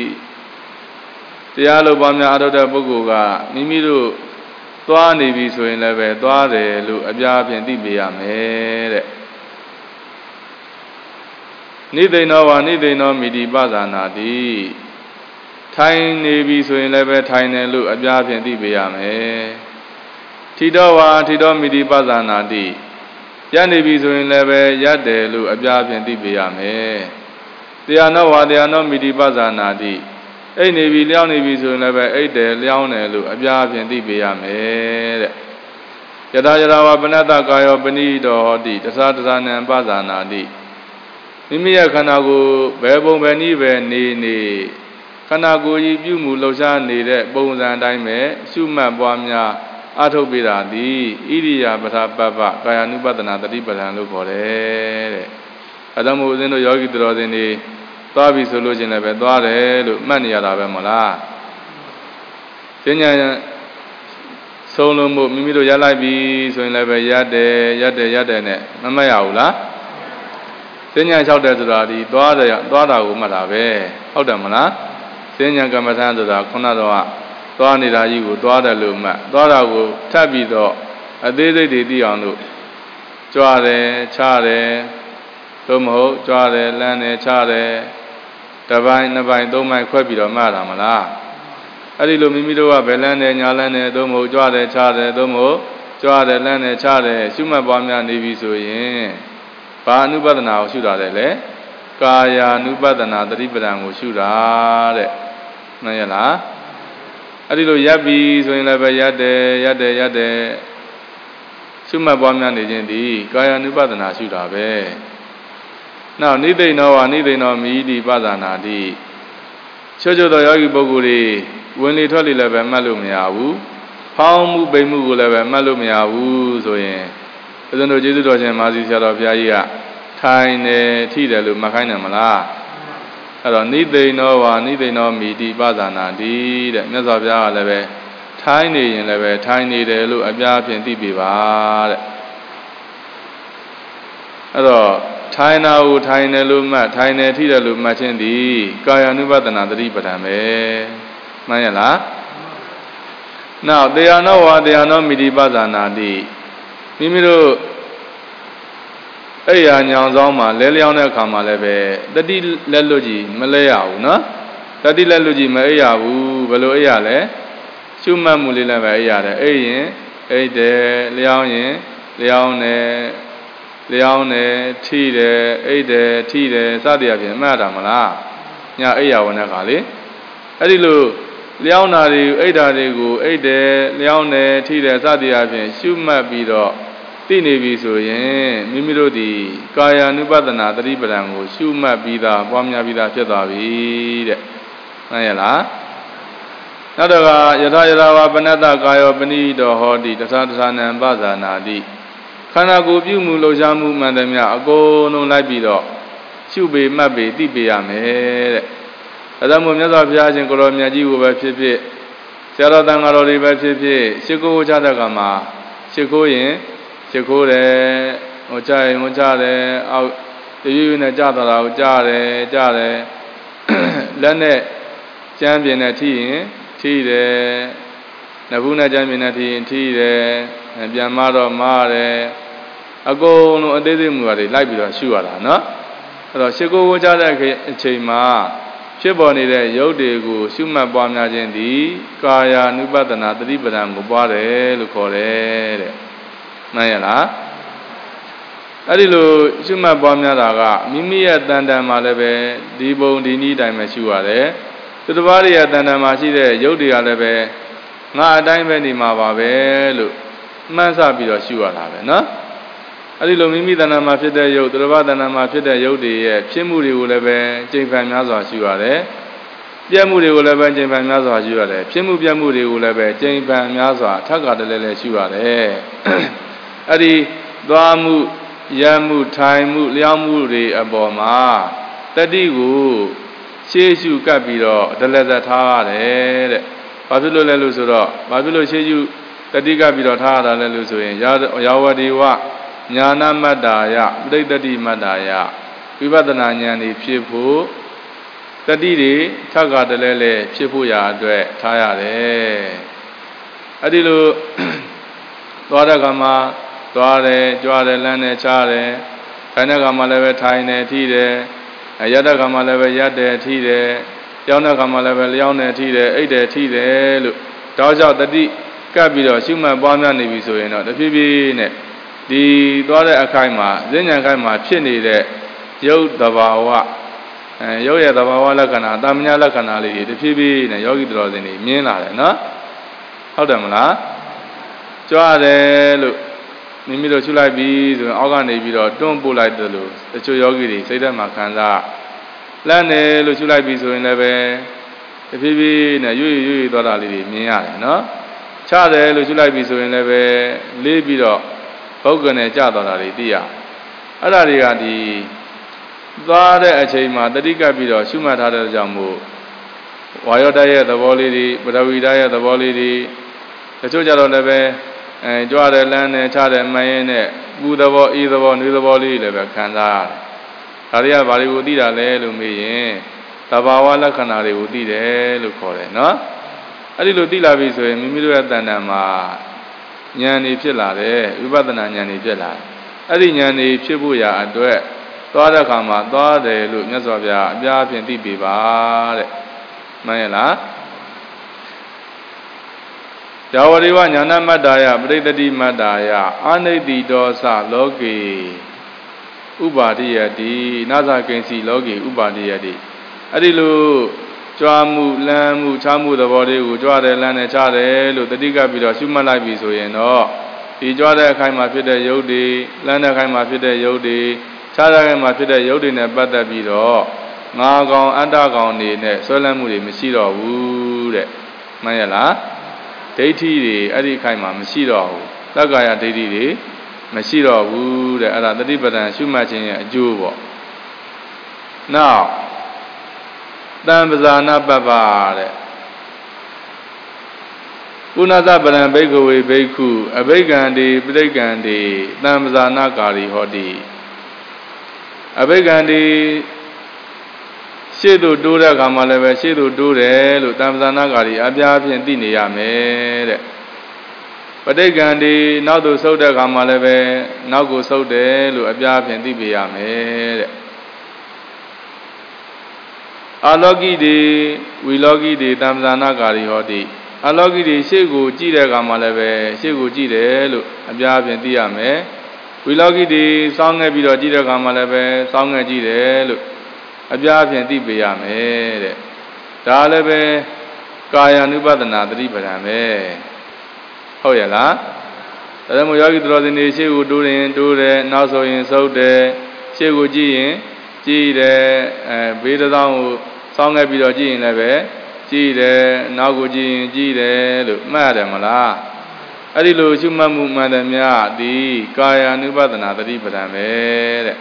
A: တရားလိုပါများအထောက်တဲ့ပုဂ္ဂိုလ်ကမိမိတို့သွားနေပြီဆိုရင်လည်းပဲသွားတယ်လို့အပြားဖြင့်သိပေးရမယ်တဲ့နိသိဏောဝါနိသိဏောမိတိပဇာနာတိထိုင်နေပြီဆိုရင်လည်းပဲထိုင်တယ်လို့အပြားဖြင့်သိပေးရမယ်ထိတော်ဝါထိတော်မိတိပဇာနာတိရပ်နေပြီဆိုရင်လည်းပဲရပ်တယ်လို့အပြားဖြင့်သိပေးရမယ်တရားနောဝါတရားနောမိတိပဇာနာတိအိတ်နေပြီလျောင်းနေပြီဆိုရင်လည်းပဲအိတ်တယ်လျောင်းတယ်လို့အပြားဖြင့်သိပေးရမယ်တဲ့ယထာယထာဝပနတ္တကာယောပဏိတောဟောတိတသတသနံပဇာနာတိမိမိရဲ့ခန္ဓာကိုယ်ဘယ်ပုံပဲနည်းပဲနေနေခန္ဓာကိုယ်ကြီးပြုမှုလှုပ်ရှားနေတဲ့ပုံစံအတိုင်းပဲရှုမှတ်ပွားများအထုတ်ပေးတာသည်ဣရိယာပထပပ္ပကာယ ानु ပဒနာတတိပဋ္ဌာန်လို့ခေါ်တယ်တဲ့အဲဒါမို့ဦးဇင်းတို့ယောဂီတော်စင်တွေသွားပြီဆိုလို့ချင်းလည်းပဲသွားတယ်လို့မှတ်နေရတာပဲမလားပညာစဆုံးလို့မို့မိမိတို့ရလိုက်ပြီဆိုရင်လည်းပဲရတယ်ရတယ်ရတယ်နဲ့မမရဘူးလားစဉ္ညာလျှောက်တယ်ဆိုတာဒီသွားတယ်သွားတာကိုမှတ်တာပဲဟုတ်တယ်မလားစဉ္ညာကမ္မထာဆိုတာခုနတော့သွားနေတာကြီးကိုသွားတယ်လို့မှတ်သွားတာကိုထပ်ပြီးတော့အသေးစိတ်တွေသိအောင်လို့ကြွားတယ်ချတယ်သို့မဟုတ်ကြွားတယ်လမ်းတယ်ချတယ်တစ်ပိုင်းနှစ်ပိုင်းသုံးပိုင်းခွဲပြီးတော့မှတ်တာမလားအဲ့ဒီလိုမိမိတို့ကဘယ်လန်းတယ်ညာလန်းတယ်သို့မဟုတ်ကြွားတယ်ချတယ်သို့မဟုတ်ကြွားတယ်လန်းတယ်ချတယ်ရှုမှတ်ပွားများနေပြီဆိုရင်ဘာအနုပဒနာကိုရှုတာလဲလေကာယ ानु ပဒနာသတိပ္ပံကိုရှုတာတဲ့မှန်ရလားအဲ့ဒီလိုရပ်ပြီဆိုရင်လည်းပဲရပ်တယ်ရပ်တယ်ရပ်တယ်ရှုမှတ်ပွားများနေခြင်းဒီကာယ ानु ပဒနာရှုတာပဲနောက်နိသိဏောဝနိသိဏောမိတိပဒနာတိချွတ်ချွတ်သောယောဂီပုဂ္ဂိုလ်တွေဝင်လေထွက်လေလည်းပဲမှတ်လို့မရဘူးဖောင်းမှုပိန်မှုကိုလည်းပဲမှတ်လို့မရဘူးဆိုရင်ဦးဇင်းတို့ကျေးဇူးတော်ရှင်မာစီဆရာတော်ဘုရားကြီးကထိုင်နေထိတယ်လို့မှတ်ခိုင်းတယ်မလားအဲ့တော့နိသိဏောဝါနိသိဏောမိတိပဇာနာတိတဲ့မြတ်စွာဘုရားကလည်းပဲထိုင်နေရင်လည်းပဲထိုင်နေတယ်လို့အပြားဖြင့်သိပြပါတဲ့အဲ့တော့ထိုင်နာကိုထိုင်တယ်လို့မှတ်ထိုင်နေထိတယ်လို့မှတ်ခြင်းသည်ကာယ ानु ပဒနာသတိပဋ္ဌာန်ပဲမှန်ရလားနောက်တရားနောဝါတရားနောမိတိပဇာနာတိမိမိတို့အဲ့ရညောင်ဆောင်မှာလဲလျောင်းတဲ့အခါမှာလည်းပဲတတိလက်လွတ်ကြီးမလဲရဘူးနော်တတိလက်လွတ်ကြီးမအိပ်ရဘူးဘယ်လိုအိပ်ရလဲရှုမှတ်မှုလေးလည်းပဲအိပ်ရတယ်အိပ်ရင်အိပ်တယ်လျောင်းရင်လျောင်းတယ်လျောင်းတယ်ထိတယ်အိပ်တယ်ထိတယ်စသည်အပြင်မှတ်တာမလားညအိပ်ရဝင်တဲ့ခါလေအဲ့ဒီလိုလျောင်းတာတွေအိပ်တာတွေကိုအိပ်တယ်လျောင်းတယ်ထိတယ်စသည်အပြင်ရှုမှတ်ပြီးတော့သိနေပြီဆိုရင်မိမိတို့ဒီကာယ ानु ပဒနာသတိပဋ္ဌာန်ကိုရှုမှတ်ပြီးသားပွားများပြီးသားဖြစ်သွားပြီတဲ့မှန်ရလားနောက်တော့ယထာယထာဝပနတ္တကာယောပဏိတောဟောတိတသတသနံပဇာနာတိခန္ဓာကိုယ်ပြုမှုလှုပ်ရှားမှုမှန်သမျှအကုန်လုံးလိုက်ပြီးတော့ရှုပေမှတ်ပေသိပေရမယ်တဲ့အဲဒါမို့မြတ်စွာဘုရားရှင်ကိုရောမြတ်ကြီးကိုပဲဖြစ်ဖြစ်ဆရာတော်တန်ဃာတော်တွေပဲဖြစ်ဖြစ်ရှ िख ိုးချတဲ့ကမှာရှ िख ိုးရင်ရှ िख ိုးတယ်ဟိုကြရင်ဟိုကြတယ်အောက်တရွေ့ရွေ့နဲ့ကြတာကိုကြားတယ်ကြားတယ်လက်နဲ့ကျမ်းပြင်းနဲ့ထိရင်ထိတယ်နှခုနဲ့ကျမ်းပြင်းနဲ့ထိရင်ထိတယ်ပြန်မတော့မားတယ်အကုန်လုံးအသေးသေးမှုတွေလိုက်ပြီးတော့ရှုရတာနော်အဲ့တော့ရှ िख ိုးကိုကြားတဲ့အချိန်မှာဖြစ်ပေါ်နေတဲ့ရုပ်တွေကိုရှုမှတ်ပွားများခြင်းသည်ကာယ ानु ပဒနာသတိပဋ္ဌာန်ကိုပွားတယ်လို့ခေါ်တယ်တဲ့မှန်ရလားအဲ့ဒီလိုရှုမှတ်ပွားများတာကမိမိရဲ့တန်တန်မှာလည်းပဲဒီဘုံဒီနည်းတိုင်းပဲရှုရတယ်သူတစ်ပါးရဲ့တန်တန်မှာရှိတဲ့ရုပ်တွေကလည်းပဲငါအတိုင်းပဲနေမှာပါပဲလို့မှန်းဆပြီးတော့ရှုရတာပဲနော်အဲ့ဒီလိုမိမိတဏ္ဍာမှာဖြစ်တဲ့ယုတ်သူတစ်ပါးတဏ္ဍာမှာဖြစ်တဲ့ယုတ်တွေရဲ့ဖြစ်မှုတွေကိုလည်းပဲကျင့်ဖန်များစွာရှုရတယ်ပြည့်မှုတွေကိုလည်းပဲကျင့်ဖန်များစွာရှုရတယ်ဖြစ်မှုပြည့်မှုတွေကိုလည်းပဲကျင့်ဖန်များစွာထပ်ကတည်းလည်းလည်းရှုရတယ်အဲ့ဒီသွားမှုရမှုထိုင်မှုလျောင်းမှုတွေအပေါ်မှာတတိကိုရှေးရှုကပ်ပြီးတော့ဒလသက်ထားရတယ်တဲ့ဘာဖြစ်လို့လဲလို့ဆိုတော့ဘာဖြစ်လို့ရှေးရှုတတိကပ်ပြီးတော့ထားရတာလဲလို့ဆိုရင်ယာဝတိဝညာနာမတ္တာယပဋိတ္တိမတ္တာယဝိပဿနာဉာဏ်တွေဖြစ်ဖို့တတိတွေထပ်ကတည်းလဲဖြစ်ဖို့ရာအတွက်ထားရတယ်အဲ့ဒီလိုသွားတဲ့ကမှာသွားတယ်ကြွားတယ်လမ်းတယ်ချားတယ်ထိုင်တဲ့ကမှာလည်းပဲထိုင်တယ်ထိတယ်ရတဲ့ကမှာလည်းပဲရက်တယ်ထိတယ်ကြောင်းတဲ့ကမှာလည်းပဲလျောင်းတယ်ထိတယ်အိတ်တယ်ထိတယ်လို့တောက်လျှောက်တတိကပ်ပြီးတော့ရှုမှတ်ပွားများနေပြီဆိုရင်တော့တဖြည်းဖြည်းနဲ့ဒီသွားတဲ့အခိုက်မှာဈဉ္ဉံခိုက်မှာဖြစ်နေတဲ့ရုပ်တဘာဝအဲရုပ်ရဲ့တဘာဝလက္ခဏာတာမညာလက္ခဏာလေးတွေတဖြည်းဖြည်းနဲ့ယောဂီတော်စင်တွေမြင်လာတယ်နော်ဟုတ်တယ်မလားကြွားတယ်လို့မိမိတို့ရှုလိုက်ပြီဆိုရင်အောက်ကနေပြီးတော့တွန်းပို့လိုက်တယ်လို့တချို့ယောဂီတွေစိတ်ထဲမှာခံစားလန့်တယ်လို့ရှုလိုက်ပြီဆိုရင်လည်းပဲတဖြည်းဖြည်းနဲ့ရွေ့ရွေ့သွားတာလေးတွေမြင်ရတယ်နော်ချတယ်လို့ရှုလိုက်ပြီဆိုရင်လည်းပဲလေးပြီးတော့ဘုတ်ကနေကြသွားတာတွေသိရအဲ့ဒါတွေကဒီသွားတဲ့အချိန်မှာတတိကပ်ပြီးတော့ရှုမှတ်ထားတဲ့ကြောင့်မို့ဝါယောဓာတ်ရဲ့သဘောလေးတွေပထဝီဓာတ်ရဲ့သဘောလေးတွေတချို့ကြတော့လည်းပဲအဲကြွားတယ်လမ်းတယ်ချတယ်မှန်ရင်နဲ့ပူသဘောအေးသဘောနှွေးသဘောလေးလည်းပဲခံစားရတယ်ဒါတွေကဘာတွေကိုသိတာလဲလို့မေးရင်သဘာဝလက္ခဏာတွေကိုသိတယ်လို့ခေါ်တယ်နော်အဲ့ဒီလိုသိလာပြီဆိုရင်မိမိတို့ရဲ့တဏ္ဍာမှာဉာဏ်တွေဖြစ်လာတယ်ဝိပဿနာဉာဏ်တွေဖြစ်လာတယ်အဲ့ဒီဉာဏ်တွေဖြစ်ဖို့ရာအတွက်သွားတဲ့အခါမှာသွားတယ်လို့မြတ်စွာဘုရားအပြားဖြင့်သိပေးပါတဲ့မှန်ရဲ့လားယောဝရိဝညာဏမတ္တာယပရိတ္တိမတ္တာယအာနိတိတောသလောကေဥပါတိယတိနာဇကိဉ္စီလောကေဥပါတိယတိအဲ့ဒီလိုကြွားမှုလမ်းမှုချမှုသဘောလေးကိုကြွားတယ်လမ်းတယ်ချတယ်လို့တတိကပြီးတော့ရှုမှတ်လိုက်ပြီဆိုရင်တော့ဒီကြွားတဲ့အခိုင်မှာဖြစ်တဲ့ယုတ်တွေလမ်းတဲ့အခိုင်မှာဖြစ်တဲ့ယုတ်တွေခြားတဲ့အခိုင်မှာဖြစ်တဲ့ယုတ်တွေနဲ့ပတ်သက်ပြီးတော့ငါကောင်အတ္တကောင်တွေနဲ့ဆွဲလန်းမှုတွေမရှိတော့ဘူးတဲ့မှန်ရလားဒိဋ္ဌိတွေအဲ့ဒီအခိုင်မှာမရှိတော့ဘူးသက္ကာယဒိဋ္ဌိတွေမရှိတော့ဘူးတဲ့အဲ့ဒါတတိပဒံရှုမှတ်ခြင်းရဲ့အကျိုးပေါ့နောက်တံပဇာနာပပတဲ့ပုဏ္ဏသပရံဘိက္ခဝေဘိက္ခုအဘိက္ခံတိပဋိက္ခံတိတံပဇာနာကာရီဟောတိအဘိက္ခံတိရှေ့သို့တိုးတဲ့အခါမှာလည်းပဲရှေ့သို့တိုးတယ်လို့တံပဇာနာကာရီအပြားဖြင့်သိနေရမယ်တဲ့ပဋိက္ခံတိနောက်သို့ဆုတ်တဲ့အခါမှာလည်းပဲနောက်ကိုဆုတ်တယ်လို့အပြားဖြင့်သိပေရမယ်တဲ့အာလောကိတိဝီလောကိတိတံပဇာနာကာရီဟောတိအာလောကိတိရှေ့ကိုကြည့်တဲ့အခါမှာလည်းပဲရှေ့ကိုကြည့်တယ်လို့အပြားဖြင့်သိရမယ်ဝီလောကိတိစောင်းငယ်ပြီးတော့ကြည့်တဲ့အခါမှာလည်းပဲစောင်းငယ်ကြည့်တယ်လို့အပြားဖြင့်သိပေရမယ်တဲ့ဒါလည်းပဲကာယ ानु ပဒနာသတိပဋ္ဌာန်ပဲဟုတ်ရဲ့လားဒါကြောင့်မို့ယောဂီတော်စင်တွေရှေ့ကိုတိုးရင်တိုးတယ်နောက်ဆိုရင်ဆုတ်တယ်ရှေ့ကိုကြည့်ရင်ကြည့်တယ်အဲဘေးတစ်သောင်းကိုစောင်းခဲ့ပြီးတော့ကြည့်ရင်လည်းပဲကြည့်တယ်နောက်ကိုကြည့်ရင်ကြည့်တယ်လို့မှတ်ရတယ်မလားအဲ့ဒီလိုရှုမှတ်မှုမှန်တယ်များဒီကာယ ानु ပဒနာသတိပဋ္ဌာန်ပဲတဲ့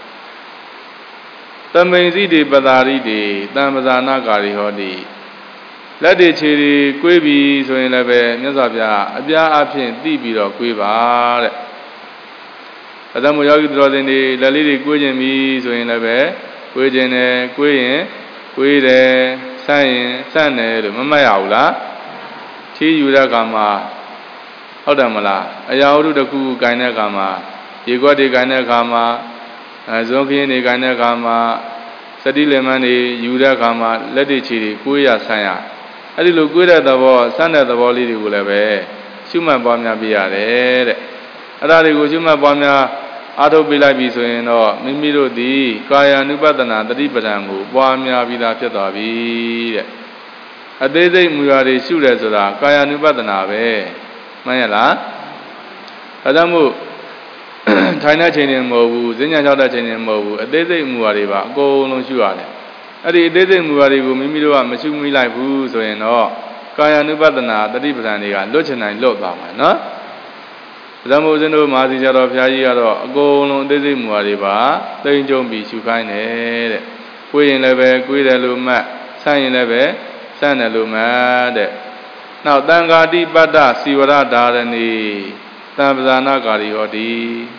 A: သမိန်စီတိပတာရိတိတံပဇာနာကာရီဟောတိလက်တွေခြေတွေကွေးပြီးဆိုရင်လည်းပဲမြတ်စွာဘုရားအပြားအဖြင့်သိပြီးတော့ကွေးပါတဲ့အဲဒါမို့ယောဂီတော်စင်တွေလက်လေးတွေကွေးခြင်းပြီးဆိုရင်လည်းပဲကွေးခြင်းတယ်ကွေးရင်ကွေးတယ်ဆန့်ရင်ဆန့်တယ်လို့မမှတ်ရဘူးလားချီးယူတဲ့အခါမှာဟုတ်တယ်မလားအရာဝတ္ထုတစ်ခုကိုဂိုင်းတဲ့အခါမှာရေခွက်တွေဂိုင်းတဲ့အခါမှာအဲဇွန်ခင်းတွေဂိုင်းတဲ့အခါမှာစတိလင်မန်းတွေယူတဲ့အခါမှာလက်တွေခြေတွေကိုွေးရဆန့်ရအဲ့ဒီလိုကွေးတဲ့သဘောဆန့်တဲ့သဘောလေးတွေကိုလည်းပဲရှုမှတ်ပွားများပြရတယ်တဲ့အဲ့ဒါတွေကိုရှုမှတ်ပွားများအားထုတ်ပြလိုက်ပြီဆိုရင်တော့မိမိတို့ဒီကာယ ानु ပဒနာသတိပဋ္ဌာန်ကိုပွားများပြီးသားဖြစ်သွားပြီတဲ့အသေးစိတ်မူရာတွေရှုတယ်ဆိုတာကာယ ानु ပဒနာပဲမှန်ရလားဒါကြောင့်မို့ထိုင်တဲ့ချိန်တွေမဟုတ်ဘူးဈဉ္ညာလျှောက်တဲ့ချိန်တွေမဟုတ်ဘူးအသေးစိတ်မူရာတွေပါအကုန်လုံးရှုရတယ်အဲ့ဒီအသေးစိတ်မူရာတွေကိုမိမိတို့ကမရှုမိလိုက်ဘူးဆိုရင်တော့ကာယ ानु ပဒနာသတိပဋ္ဌာန်တွေကလွတ်ချင်နိုင်လွတ်သွားမှာနော်ဒါကြောင့်မို့ဦးဇင်းတို့မဟာစီဆရာတော်ဘုရားကြီးကတော့အကုန်လုံးအသေးစိတ်မူရာတွေပါသိမ့်ကြုံပြီးရှုခိုင်းတယ်တဲ့ကိုယ်ရင်လည်းပဲကိုယ်တယ်လို့မှတ်ဆန့်ရင်လည်းပဲဆန့်တယ်လို့မှတ်တဲ့နောက်တံဃာတိပတ္တစီဝရဓာရဏီတံပဇာနာကာရီဟောတိ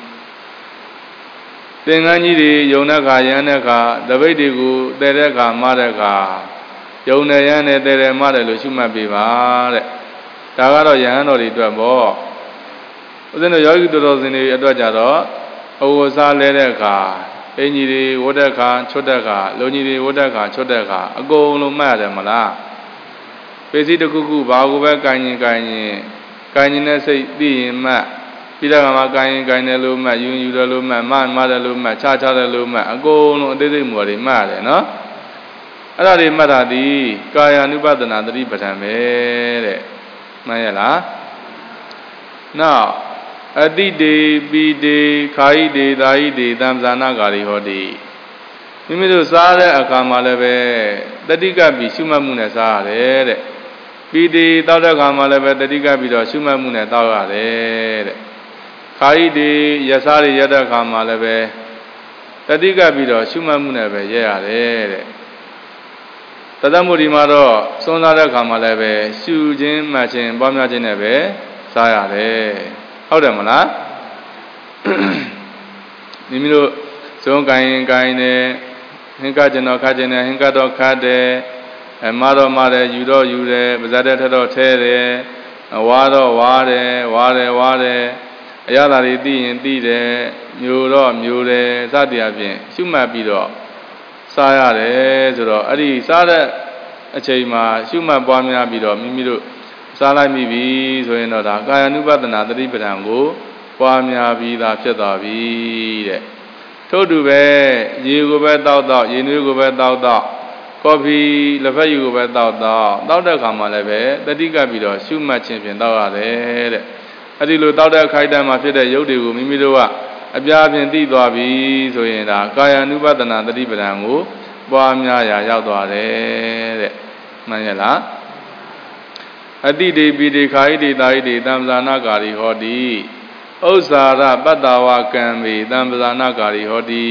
A: သင်္ကန်းကြီးတွေယုံတဲ့ခါရမ်းတဲ့ခါတပိတ်တွေကိုတဲတဲ့ခါမတဲ့ခါယုံနေရမ်းနေတဲတယ်မတယ်လို့ရှုမှတ်ပေးပါတဲ့ဒါကတော့ယဟန်တော်တွေအတွက်ပေါ့ဦးဇင်းတို့ယောဂီတော်တော်စင်တွေအတွက်ကြတော့အဝစားလဲတဲ့ခါအင်ကြီးတွေဝတ်တဲ့ခါချွတ်တဲ့ခါလုံကြီးတွေဝတ်တဲ့ခါချွတ်တဲ့ခါအကုန်လုံးမှတ်ရတယ်မလားပေစီတစ်ခုခုဘာကိုပဲကိုင်ရင်ကိုင်ရင်ကိုင်ရင်နဲ့စိတ်သိရင်မှတ်ပြီးတော့မှကိုင်ရင်ကိုင်တယ်လို့မှတ်ယူယူတယ်လို့မှတ်မမတယ်လို့မှတ်ချချတယ်လို့မှတ်အကုန်လုံးအသေးစိတ်မူတွေမှတ်ရတယ်နော်အဲ့ဒါတွေမှတ်တာဒီကာယ ानु ပဒနာသတိပဋ္ဌာန်ပဲတဲ့မှန်ရလားနောက်အတိတေပိတေခာယိတေသာယိတေသံဇာနာကာရီဟောတိမိမိတို့စားတဲ့အခါမှာလည်းပဲတတိကပြီးရှုမှတ်မှုနဲ့စားရတယ်တဲ့ပိတေတောက်တဲ့အခါမှာလည်းပဲတတိကပြီးတော့ရှုမှတ်မှုနဲ့တောက်ရတယ်တဲ့ခာယိတေရစားတွေရတဲ့အခါမှာလည်းပဲတတိကပြီးတော့ရှုမှတ်မှုနဲ့ပဲရရတယ်တဲ့တတသမုဒီမှာတော့စွန်းစားတဲ့ခါမှာလည်းပဲရှုခြင်းမှတ်ခြင်းပွားများခြင်းနဲ့ပဲစားရတယ်ဟုတ်တယ်မလားမိမိတို့ဇုံကိုင်းကိုင်းနဲ့ဟင်္ကကျင်တော့ခါကျင်နဲ့ဟင်္ကတော့ခတ်တယ်အမတော့မတယ်ယူတော့ယူတယ်ပါဇက်တဲ့ထတော့ထဲတယ်ဝါတော့ဝါတယ်ဝါတယ်ဝါတယ်အရသာတွေသိရင်သိတယ်မျိုးတော့မျိုးတယ်စသည်အပြင်ရှုမှတ်ပြီးတော့စားရတယ်ဆိုတော့အဲ့ဒီစားတဲ့အချိန်မှာရှုမှတ်ပွားများပြီးတော့မိမိတို့စားလိုက်မိပြီဆိုရင်တော့ဒါကာယ ानु ပဒနာသတိပဋ္ဌာန်ကိုပွားများပြီးသားဖြစ်သွားပြီတဲ့ထို့တူပဲရေကိုပဲတောက်တော့ရေနွေးကိုပဲတောက်တော့ကော်ဖီလက်ဖက်ရည်ကိုပဲတောက်တော့တောက်တဲ့ခါမှလည်းပဲတတိကပ်ပြီးတော့ရှုမှတ်ခြင်းဖြင့်တောက်ရတယ်တဲ့အဲ့ဒီလိုတောက်တဲ့အခိုက်အတန့်မှာဖြစ်တဲ့ရုပ်တွေကိုမိမိတို့ကအပြားဖြင့်သိသွားပြီဆိုရင်ဒါကာယ ानु ပဒနာသတိပဋ္ဌာန်ကိုပွားများရာရောက်သွားတယ်တဲ့မှန်ရဲ့လားအတိတေပိတေခာဟိတေတာဟိတေတံပဇာနာကာရီဟောတိဥစ္စာရပတ္တဝကံမေတံပဇာနာကာရီဟောတိ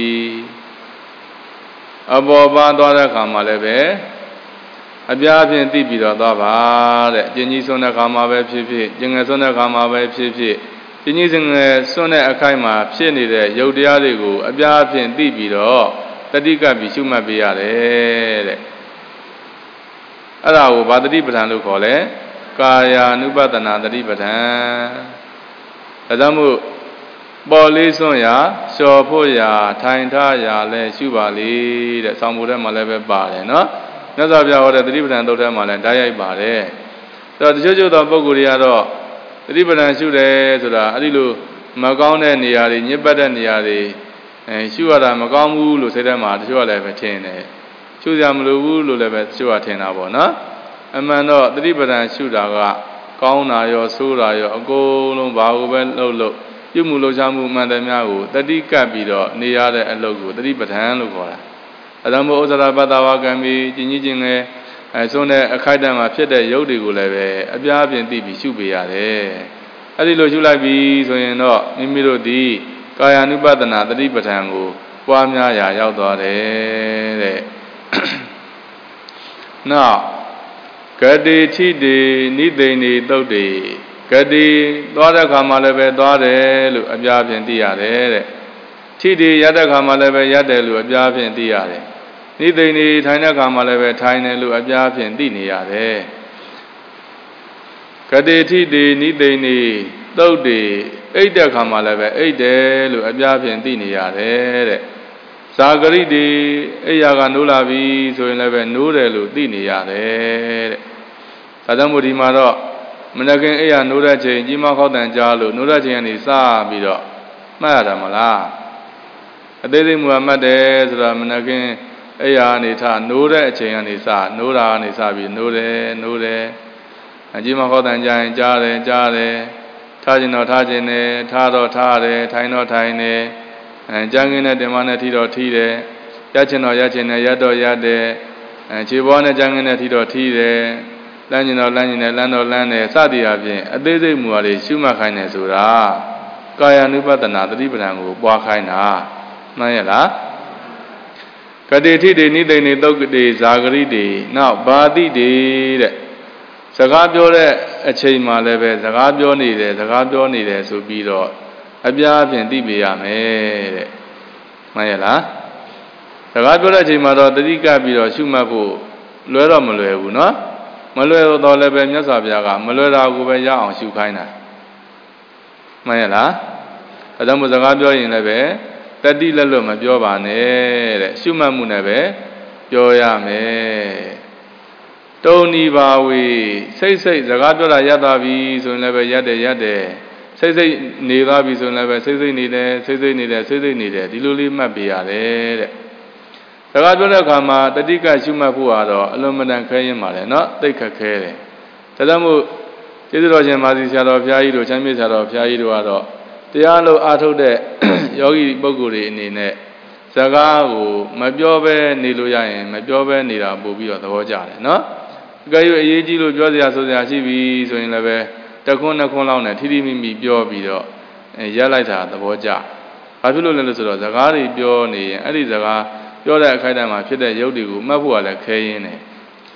A: အဘောပါသွားတဲ့ခါမှာလည်းပဲအပြားဖြင့်သိပြီးတော့သွားပါတဲ့ကျင်ကြီးဆွန်းတဲ့ခါမှာပဲဖြစ်ဖြစ်ကျင်ငယ်ဆွန်းတဲ့ခါမှာပဲဖြစ်ဖြစ်ကျင်ကြီးစင်ငယ်ဆွန်းတဲ့အခိုက်မှာဖြစ်နေတဲ့ယုတ်တရားတွေကိုအပြားဖြင့်သိပြီးတော့တတိကပ်ပြီးရှုမှတ်ပေးရတယ်တဲ့အဲ့ဒါကိုဗာတတိပဋ္ဌာန်လို့ခေါ်လဲကာယ ानु ပဒနာတတိပဋ္ဌာန်ဒါကြောင့်မို့ပေါ်လေးစွန့်ရာလျှော်ဖို့ရာထိုင်ထားရာလဲရှုပါလေတဲ့ဆောင်းဖို့ထဲမှာလည်းပဲပါတယ်နော်မြတ်စွာဘုရားဟောတဲ့တတိပဋ္ဌာန်သုတ်ထဲမှာလည်းဓာတ်ရိုက်ပါတယ်ဆိုတော့တချို့ချို့သောပုဂ္ဂိုလ်တွေကတော့တတိပဋ္ဌာန်ရှုတယ်ဆိုတာအဲ့ဒီလိုမကောင်းတဲ့နေရာတွေညစ်ပတ်တဲ့နေရာတွေအဲရှုရတာမကောင်းဘူးလို့စိတ်ထဲမှာတချို့ကလည်းပဲထင်တယ်ရှုစရာမလိုဘူးလို့လည်းပဲတချို့ကထင်တာပေါ့နော်အမှန်တော့တတိပဋ္ဌာန်ရှုတာကကောင်းတာရောဆိုးတာရောအကုန်လုံးဘာကိုပဲလှုပ်လို့ပြုမှုလှုပ်ရှားမှုမှန်တယ်များကိုတတိကပ်ပြီးတော့နေရတဲ့အလုပ်ကိုတတိပဋ္ဌာန်လို့ခေါ်တာအတမောဥစ္စရာပတ္တဝကံပြီးကျင်ကြီးချင်းငယ်အဲဆုံးတဲ့အခိုက်အတန့်မှာဖြစ်တဲ့ရုပ်တွေကိုလည်းပဲအပြားပြင်သိပြီးရှုပေးရတယ်အဲ့ဒီလိုရှုလိုက်ပြီဆိုရင်တော့မိမိတို့ဒီကာယ ानु ပဒနာတတိပဋ္ဌာန်ကိုပွားများရာရောက်သွားတယ်တဲ့နောက်ဂတိထိတေနိသိဏီသုတ်တေဂတိသွားတဲ့ခါမှလည်းပဲသွားတယ်လို့အပြားဖြင့်သိရတယ်တဲ့ထိတေရတဲ့ခါမှလည်းပဲရတယ်လို့အပြားဖြင့်သိရတယ်နိသိဏီထိုင်တဲ့ခါမှလည်းပဲထိုင်တယ်လို့အပြားဖြင့်သိနေရတယ်ဂတိထိတေနိသိဏီသုတ်တေအိတ်တဲ့ခါမှလည်းပဲအိတ်တယ်လို့အပြားဖြင့်သိနေရတယ်တဲ့ဇာဂရိတေအိယာကနိုးလာပြီဆိုရင်လည်းပဲနိုးတယ်လို့သိနေရတယ်တဲ့ဒါကြောင့်မို့ဒီမှာတော့မနခင်အိယာနိုးတဲ့ချိန်ကြီးမခောက်တန်ကြားလို့နိုးတဲ့ချိန်ကနေစပြီးတော့မှတ်ရတာမလားအသေးစိတ်မူမှတ်တယ်ဆိုတာမနခင်အိယာကနေထနိုးတဲ့အချိန်ကနေစနိုးတာကနေစပြီးနိုးတယ်နိုးတယ်အကြီးမခောက်တန်ကြားရင်ကြားတယ်ကြားတယ်ထားခြင်းတော့ထားခြင်းနဲ့ထားတော့ထားတယ်ထိုင်တော့ထိုင်တယ်အဲကြမ်းကင်းတဲ့ဓမ္မနဲ့ထီတော့ထီတယ်ရချင်တော့ရချင်တယ်ရတော့ရတယ်အဲခြေပေါ်နဲ့ကြမ်းကင်းတဲ့ထီတော့ထီတယ်လမ်းကျင်တော့လမ်းကျင်တယ်လမ်းတော့လမ်းတယ်စသည်အပြင်အသေးစိတ်မူပါလေရှုမှတ်ခိုင်းတယ်ဆိုတာကာယ ानु ပဒနာတတိပဋ္ဌာန်ကိုပွားခိုင်းတာမှန်ရဲ့လားဂတိထိတေနိသိဏီသုတ်တေဇာဂရိတေနောက်ဘာတိတေတဲ့စကားပြောတဲ့အချိန်မှလည်းပဲစကားပြောနေတယ်စကားပြောနေတယ်ဆိုပြီးတော့အပြားဖြင့်သိပေးရမယ်တဲ့မှန်ရဲ့လားစကားပြောတဲ့အချိန်မှာတော့တတိကပ်ပြီးတော့ရှုမှတ်ဖို့လွယ်တော့မလွယ်ဘူးနော်မလွယ်တော့လည်းပဲမြတ်စွာဘုရားကမလွယ်တာကိုပဲရအောင်ရှုခိုင်းတာမှန်ရဲ့လားအဲဒါမှစကားပြောရင်လည်းပဲတတိလက်လွတ်မပြောပါနဲ့တဲ့ရှုမှတ်မှုနဲ့ပဲပြောရမယ်တုံနီပါဝေစိတ်စိတ်စကားပြောတာရသွားပြီဆိုရင်လည်းပဲရတယ်ရတယ်စိတ်စိတ်နေသွားပြီဆိုရင်လည်းပဲစိတ်စိတ်နေတယ်စိတ်စိတ်နေတယ်စိတ်စိတ်နေတယ်ဒီလိုလေးမှတ်ပေးရတယ်တဲ့စကားပြောတဲ့အခါမှာတတိကရှုမှတ်ဖို့ကတော့အလုံးမတန်ခဲရင်ပါလေနော်သိခက်ခဲတယ်ဒါကြောင့်မို့ကျေးဇူးတော်ရှင်မာစီဆရာတော်ဘုရားကြီးတို့ချမ်းမြေ့ဆရာတော်ဘုရားကြီးတို့ကတော့တရားလို့အားထုတ်တဲ့ယောဂီပုဂ္ဂိုလ်တွေအနေနဲ့စကားကိုမပြောဘဲနေလို့ရရင်မပြောဘဲနေတာပို့ပြီးတော့သဘောကျတယ်နော်အကယ်၍အရေးကြီးလို့ပြောစရာဆိုစရာရှိပြီဆိုရင်လည်းပဲတခွန်းနှစ်ခွန်းလောက်နဲ့ထိထိမိမိပြောပြီးတော့ရက်လိုက်တာသဘောကျဘာဖြစ်လို့လဲလို့ဆိုတော့စကားတွေပြောနေရင်အဲ့ဒီစကားပြောတဲ့အခိုက်အတန့်မှာဖြစ်တဲ့ရုပ်တွေကိုမှတ်ဖို့ကလည်းခဲရင်းတယ်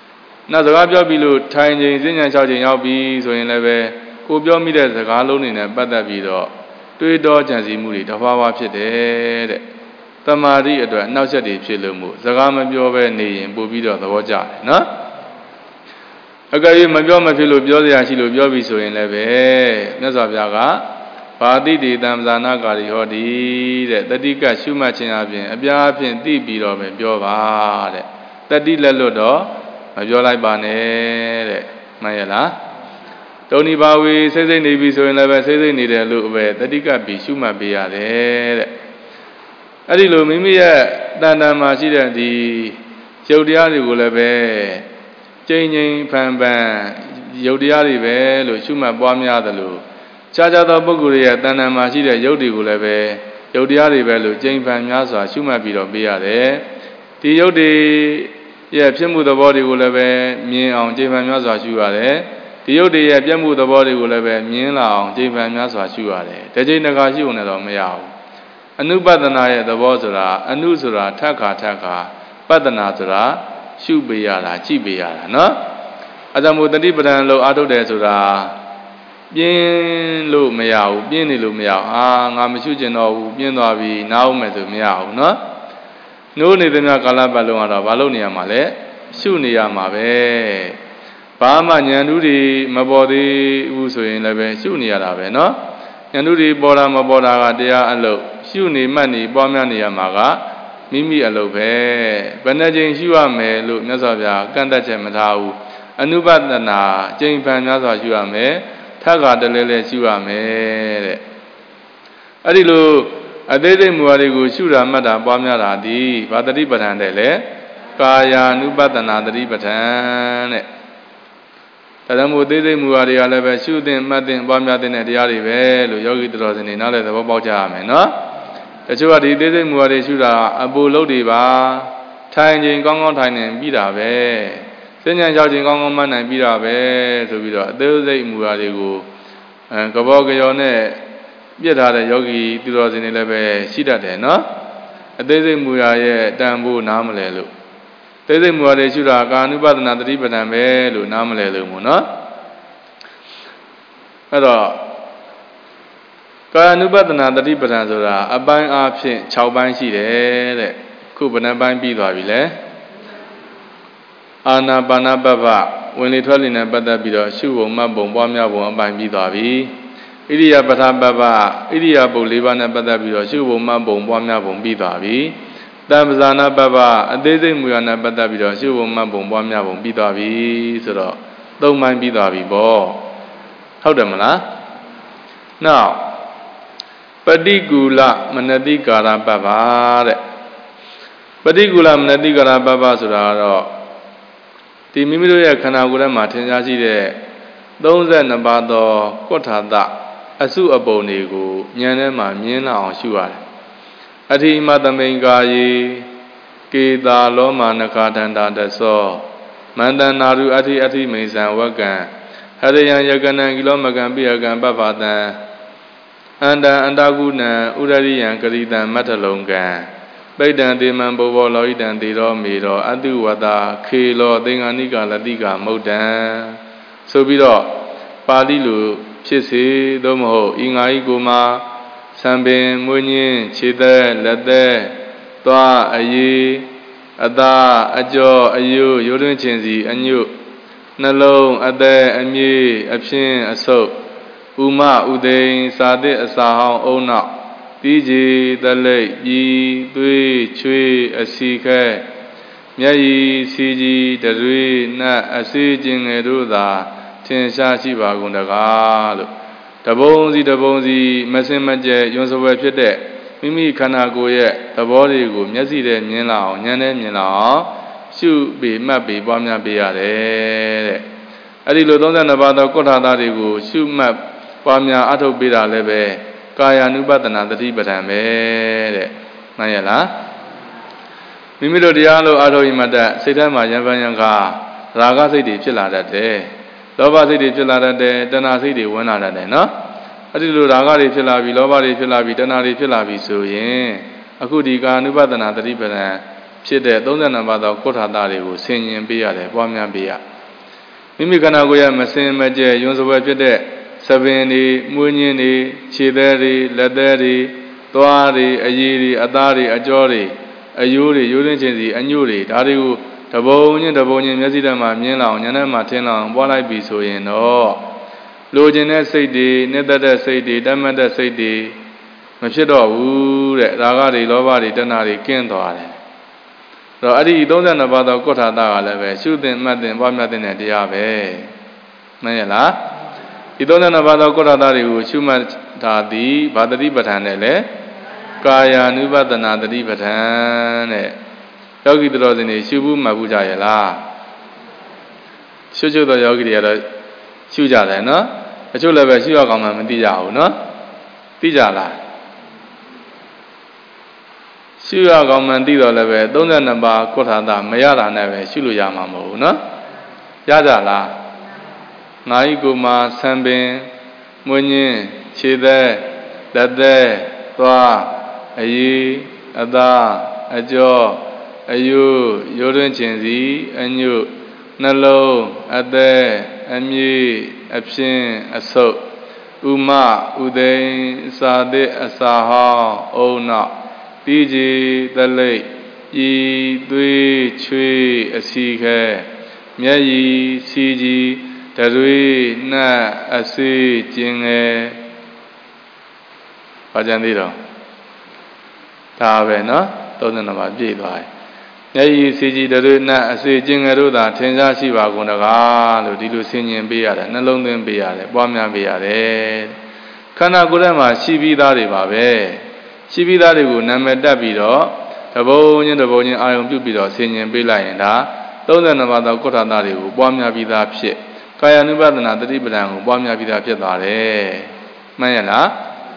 A: နောက်စကားပြောပြီးလို့ထိုင်ချိန်စဉ်းဉဏ်၆ချိန်ရောက်ပြီဆိုရင်လည်းပဲကိုပြောမိတဲ့စကားလုံးတွေနဲ့ပတ်သက်ပြီးတော့တွေးတောကြံစည်မှုတွေတစ်ပါးပါးဖြစ်တယ်တဲ့တမာတိအတွက်အနောက်ဆက်တွေဖြစ်လို့မို့စကားမပြောဘဲနေရင်ပို့ပြီးတော့သဘောကျတယ်နော်အကယ်၍မပြောမဖြစ်လို့ပြောစရာရှိလို့ပြောပြီဆိုရင်လည်းပဲမြတ်စွာဘုရားကဘာတိတေတံဇာနာကာရီဟောတိတဲ့တတိကရှုမှတ်ခြင်းအပြင်အပြားအဖြင့်သိပြီးတော့ပဲပြောပါတဲ့တတိလက်လွတ်တော့မပြောလိုက်ပါနဲ့တဲ့မှန်ရလားတုန်ဒီပါဝေစိတ်စိတ်နေပြီဆိုရင်လည်းပဲစိတ်စိတ်နေတယ်လို့ပဲတတိကပြီးရှုမှတ်ပေးရတယ်တဲ့အဲ့ဒီလိုမိမိရဲ့တဏ္ဍာမှာရှိတဲ့ဒီရုပ်တရားတွေကိုလည်းပဲကျိန်ကျိန်ဖန်ဖန်ရုပ်တရားတွေပဲလို့ရှုမှတ်ပွားများသလိုခြားခြားသောပုဂ္ဂိုလ်ရဲ့တဏ္ဍာမှာရှိတဲ့ရုပ်တွေကိုလည်းပဲရုပ်တရားတွေပဲလို့ကျိန်ဖန်များစွာရှုမှတ်ပြီးတော့ပေးရတယ်ဒီရုပ်တွေရဲ့ဖြစ်မှုသဘောတွေကိုလည်းပဲမြင်အောင်ကျိန်ဖန်များစွာရှုရတယ်ဒီရုပ်တွေရဲ့ပြတ်မှုသဘောတွေကိုလည်းပဲမြင်လာအောင်ကျိန်ဖန်များစွာရှုရတယ်တကြိမ်တစ်ခါရှုုံနဲ့တော့မရဘူးအနုပဒနာရဲ့သဘောဆိုတာအနုဆိုတာထက်ခါထက်ခါပဒနာဆိုတာရှုပေးရတာကြည့်ပေးရတာနော်အဲဒါမို့တတိပဒံလို့အားထုတ်တယ်ဆိုတာပြင်းလို့မရဘူးပြင်းနေလို့မရဘူးအာငါမရှုကျင်တော့ဘူးပြင်းသွားပြီနားအောင်မယ်ဆိုမရဘူးနော်နိုးနေတဲ့များကာလပတ်လုံးကတော့ဘာလို့နေရမှာလဲရှုနေရမှာပဲဘာမှဉာဏ်ဓုတွေမပေါ်သေးဘူးဆိုရင်လည်းပဲရှုနေရတာပဲနော်ဉာဏ်ဓုတွေပေါ်တာမပေါ်တာကတရားအလုပ်ရှုနေမှတ်နေပွားများနေရမှာကမိမိအလုပ်ပဲဘယ်နှချိန်ရှုရမယ်လို့မြတ်စွာဘုရားကန့်သက်ချက်မထားဘူးအနုပဒနာကျင့်ဖန်များစွာရှုရမယ်ထပ်ခါတလဲလဲရှုရမယ်တဲ့အဲ့ဒီလိုအသေးစိတ်မူဝါဒတွေကိုရှုတာမှတ်တာပွားများတာဒီဘာတတိပဋ္ဌာန်တဲ့လေကာယာနုပဒနာတတိပဋ္ဌာန်တဲ့ဒါကြောင့်မို့သေးစိတ်မူဝါဒတွေကလည်းပဲရှုသင်မှတ်သင်ပွားများတဲ့တရားတွေပဲလို့ယောဂီတော်စင်တွေနားလည်သဘောပေါက်ကြရမယ်နော်တချို့ကဒီသေးစိတ်မူဝါဒတွေရှုတာအပူလုံးတွေပါထိုင်ချိန်ကောင်းကောင်းထိုင်နေပြီးတာပဲစဉ်းဉဏ်၆ချိန်ကောင်းကောင်းမှတ်နိုင်ပြီးတာပဲဆိုပြီးတော့အသေးစိတ်မူဝါဒတွေကိုအဲကဘောကရောနဲ့ပြစ်ထားတဲ့ယောဂီသူတော်စင်တွေလည်းပဲရှိတတ်တယ်နော်အသေးစိတ်မူဝါဒရဲ့တန်ဖိုးနားမလဲလို့သေးစိတ်မူဝါဒရှုတာကာနုပဒနာတတိပဋ္ဌာန်ပဲလို့နားမလဲလို့မို့နော်အဲ့တော့ကာနုပဒနာတတိပဋ္ဌာန်ဆိုတာအပိုင်းအားဖြင့်၆ပိုင်းရှိတယ်တဲ့ခုဘယ်နှပိုင်းပြီးသွားပြီလဲအာနာပါနပပ္ပဝင်လေထွက်လေနဲ့ပတ်သက်ပြီးတော့ရှုပုံမှတ်ပုံပွားများပုံအပိုင်းပြီးသွားပြီဣရိယာပဋ္ဌပပ္ပဣရိယာပုတ်၄ပါးနဲ့ပတ်သက်ပြီးတော့ရှုပုံမှတ်ပုံပွားများပုံပြီးသွားပြီတမ္ပဇာနာပပ္ပအသေးစိတ်မူရနဲ့ပတ်သက်ပြီးတော့ရှုပုံမှတ်ပုံပွားများပုံပြီးသွားပြီဆိုတော့သုံးပိုင်းပြီးသွားပြီပေါ့ဟုတ်တယ်မလားနောက်ပฏิကူလမနတိကာရပပ္ပတဲ့ပฏิကူလမနတိကာရပပ္ပဆိုတာကတော့ဒီမိမိတို့ရဲ့ခန္ဓာကိုယ်ထဲမှာထင်ရှားရှိတဲ့သုံးဆယ်နှစ်ပါးသောကောဋ္ဌာတအစုအပုံတွေကိုဉာဏ်ထဲမှာမြင်လာအောင်ရှုရတယ်အဋ္ဌိမသမိန်ကာယေကေတာလောမာနခာတန္တာတသောမန္တနာရုအဋ္ဌိအဋ္ဌိမိန်စံဝကံဟရယံယကနံကိလောမကံပိယကံပပ္ပတံအန္တံအန္တကုဏံဥရရိယံကရိတံမတ္ထလုံကံပိဋ္ဌံတေမံဘောဘောလောဟိတံတေရောမေရောအတုဝတာခေလောသင်္ဃာနိကာလတိကာမုဒ္ဒံဆိုပြီးတော့ပါဠိလိုဖြစ်စေသို့မဟုတ်ဤငါဤကိုမှာဆံပင်မွေးညင်းခြေသက်လက်သက်သွားအရေးအသားအကြောအယုရိုးတွင်ခြင်းစီအညွတ်နှလုံးအသက်အမြေအဖြင်းအဆုပ်ဥမဥသိန်စာသစ်အစာဟောင်းအုံနောက်တီးကြီးတလိပ်ပြီးသွေးချွေးအစီခဲမျက်ရည်စီကြီးတရွေနတ်အစေးကျင်ငယ်တို့သာထင်ရှားရှိပါကုန်တကားလို့တပုံစီတပုံစီမစင်မကြဲရွံစပွဲဖြစ်တဲ့မိမိခန္ဓာကိုယ်ရဲ့သဘောတွေကိုမျက်စိနဲ့မြင်လာအောင်ဉာဏ်နဲ့မြင်လာအောင်ရှုပြီးမှတ်ပြီးပွားများပေးရတယ်တဲ့အဲ့ဒီလိုသုံးဆယ်နှစ်ပါးသောကောဋ္ဌာသတွေကိုရှုမှတ်ပွားများအထုတ်ပေးတာလည်းပဲကာယ ानु ပဒနာတတိပဋ္ဌာန်ပဲတဲ့မှန်ရလားမိမိတို့တရားလို့အထုတ်ရင်မှတတ်စိတ်ထဲမှာယံပန်းယံခါရာဂစိတ်တွေဖြစ်လာတတ်တယ်လောဘစိတ်တွေဖြစ်လာတတ်တယ်တဏှာစိတ်တွေဝင်လာတတ်တယ်နော်အဲ့ဒီလိုရာဂတွေဖြစ်လာပြီလောဘတွေဖြစ်လာပြီတဏှာတွေဖြစ်လာပြီဆိုရင်အခုဒီကာ ानु ပဒနာတတိပဋ္ဌာန်ဖြစ်တဲ့သုံးဆယ်နှစ်ပါးသောကောဋ္ဌာသတွေကိုဆင်ញင်ပေးရတယ်ပွားများပေးရမိမိခန္ဓာကိုယ်ရဲ့မစင်မကြဲယွန်းစပွဲဖြစ်တဲ့သပင်တွေမွေးညင်းတွေခြေသေးတွေလက်သေးတွေသွားတွေအရည်တွေအသားတွေအကြောတွေအယိုးတွေရိုးရင်းချင်းစီအညို့တွေဒါတွေကိုတပုံချင်းတပုံချင်းမျက်စိထဲမှာမြင်လောင်ဉာဏ်ထဲမှာထင်လောင်ပွားလိုက်ပြီဆိုရင်တော့လိုချင်တဲ့စိတ်တွေနှစ်သက်တဲ့စိတ်တွေတတ်မှတ်တဲ့စိတ်တွေမဖြစ်တော့ဘူးတဲ့ရာဂတွေလောဘတွေတဏှာတွေကင်းသွားတယ်အဲ့တော့အဲ့ဒီသုံးဆယ်နှစ်ပါးသောကုဋ္ဌာတကလည်းပဲရှုသင်မှတ်သင်ပွားများသင်တဲ့တရားပဲမှန်ရဲ့လားဒီသုံးဆယ်နှစ်ပါးသောကုဋ္ဌာတတွေကိုရှုမှတ်တာသည်ဗာတတိပဋ္ဌာန်နဲ့လေကာယ ानु ပဒနာတတိပဋ္ဌာန်တဲ့ယောဂီတော်စင်တွေရှုဘူးမှတ်ဘူးကြရဲ့လားရှုရှုသောယောဂီတွေကတော့ရှုကြတယ်နော်အချို့လည်းပဲရှုရကောင်းမှမသိကြဘူးနော်သိကြလားရှုရကောင်းမှသိတော့လည်းပဲသုံးဆယ်နှစ်ပါးကုဋ္ဌာတမရတာနဲ့ပဲရှုလို့ရမှာမဟုတ်ဘူးနော်ရကြလားငါဤကိုယ်မှာဆံပင်မွေးညင်းခြေသက်လက်သက်သွားအရည်အသားအကြောအယုရိုးတွင်ခြင်းစီအညုနှလုံးအသက်အမြည်အဖြင့်အဆုပ်ဥမဥသိန်စာသစ်အစာဟောင်းအုံနောက်တိကြီးတလိပ်ဤသွေးချွေးအစီခဲမျက်ရည်စီကြီးတရွေနှက်အစေးကျင်ငယ်ဘာကြံသေးတော့ဒါပဲနော်သုံးဆယ်နှစ်ပါးပြည့်သွားတယ်မျက်ရည်စီကြီးတရွေနှက်အစေးကျင်ငယ်တို့သာထင်ရှားရှိပါကုန်တကားလို့ဒီလိုဆင်ញင်ပေးရတယ်နှလုံးသွင်းပေးရတယ်ပွားများပေးရတယ်ခန္ဓာကိုယ်ထဲမှာရှိပြီးသားတွေပါပဲရှိပြီးသားတွေကိုနာမည်တက်ပြီးတော့တပုံချင်းတပုံချင်းအာယုံပြုပြီးတော့ဆင်ញင်ပေးလိုက်ရင်ဒါသုံးဆယ်နှစ်ပါးသောကုဋ္ဌာတတွေကိုပွားများပြီးသားဖြစ်ကာယ ानु ပဒနာတတိပဋ္ဌာန်ကိုပွားများပြီးသားဖြစ်သွားတယ်မှန်ရဲ့လား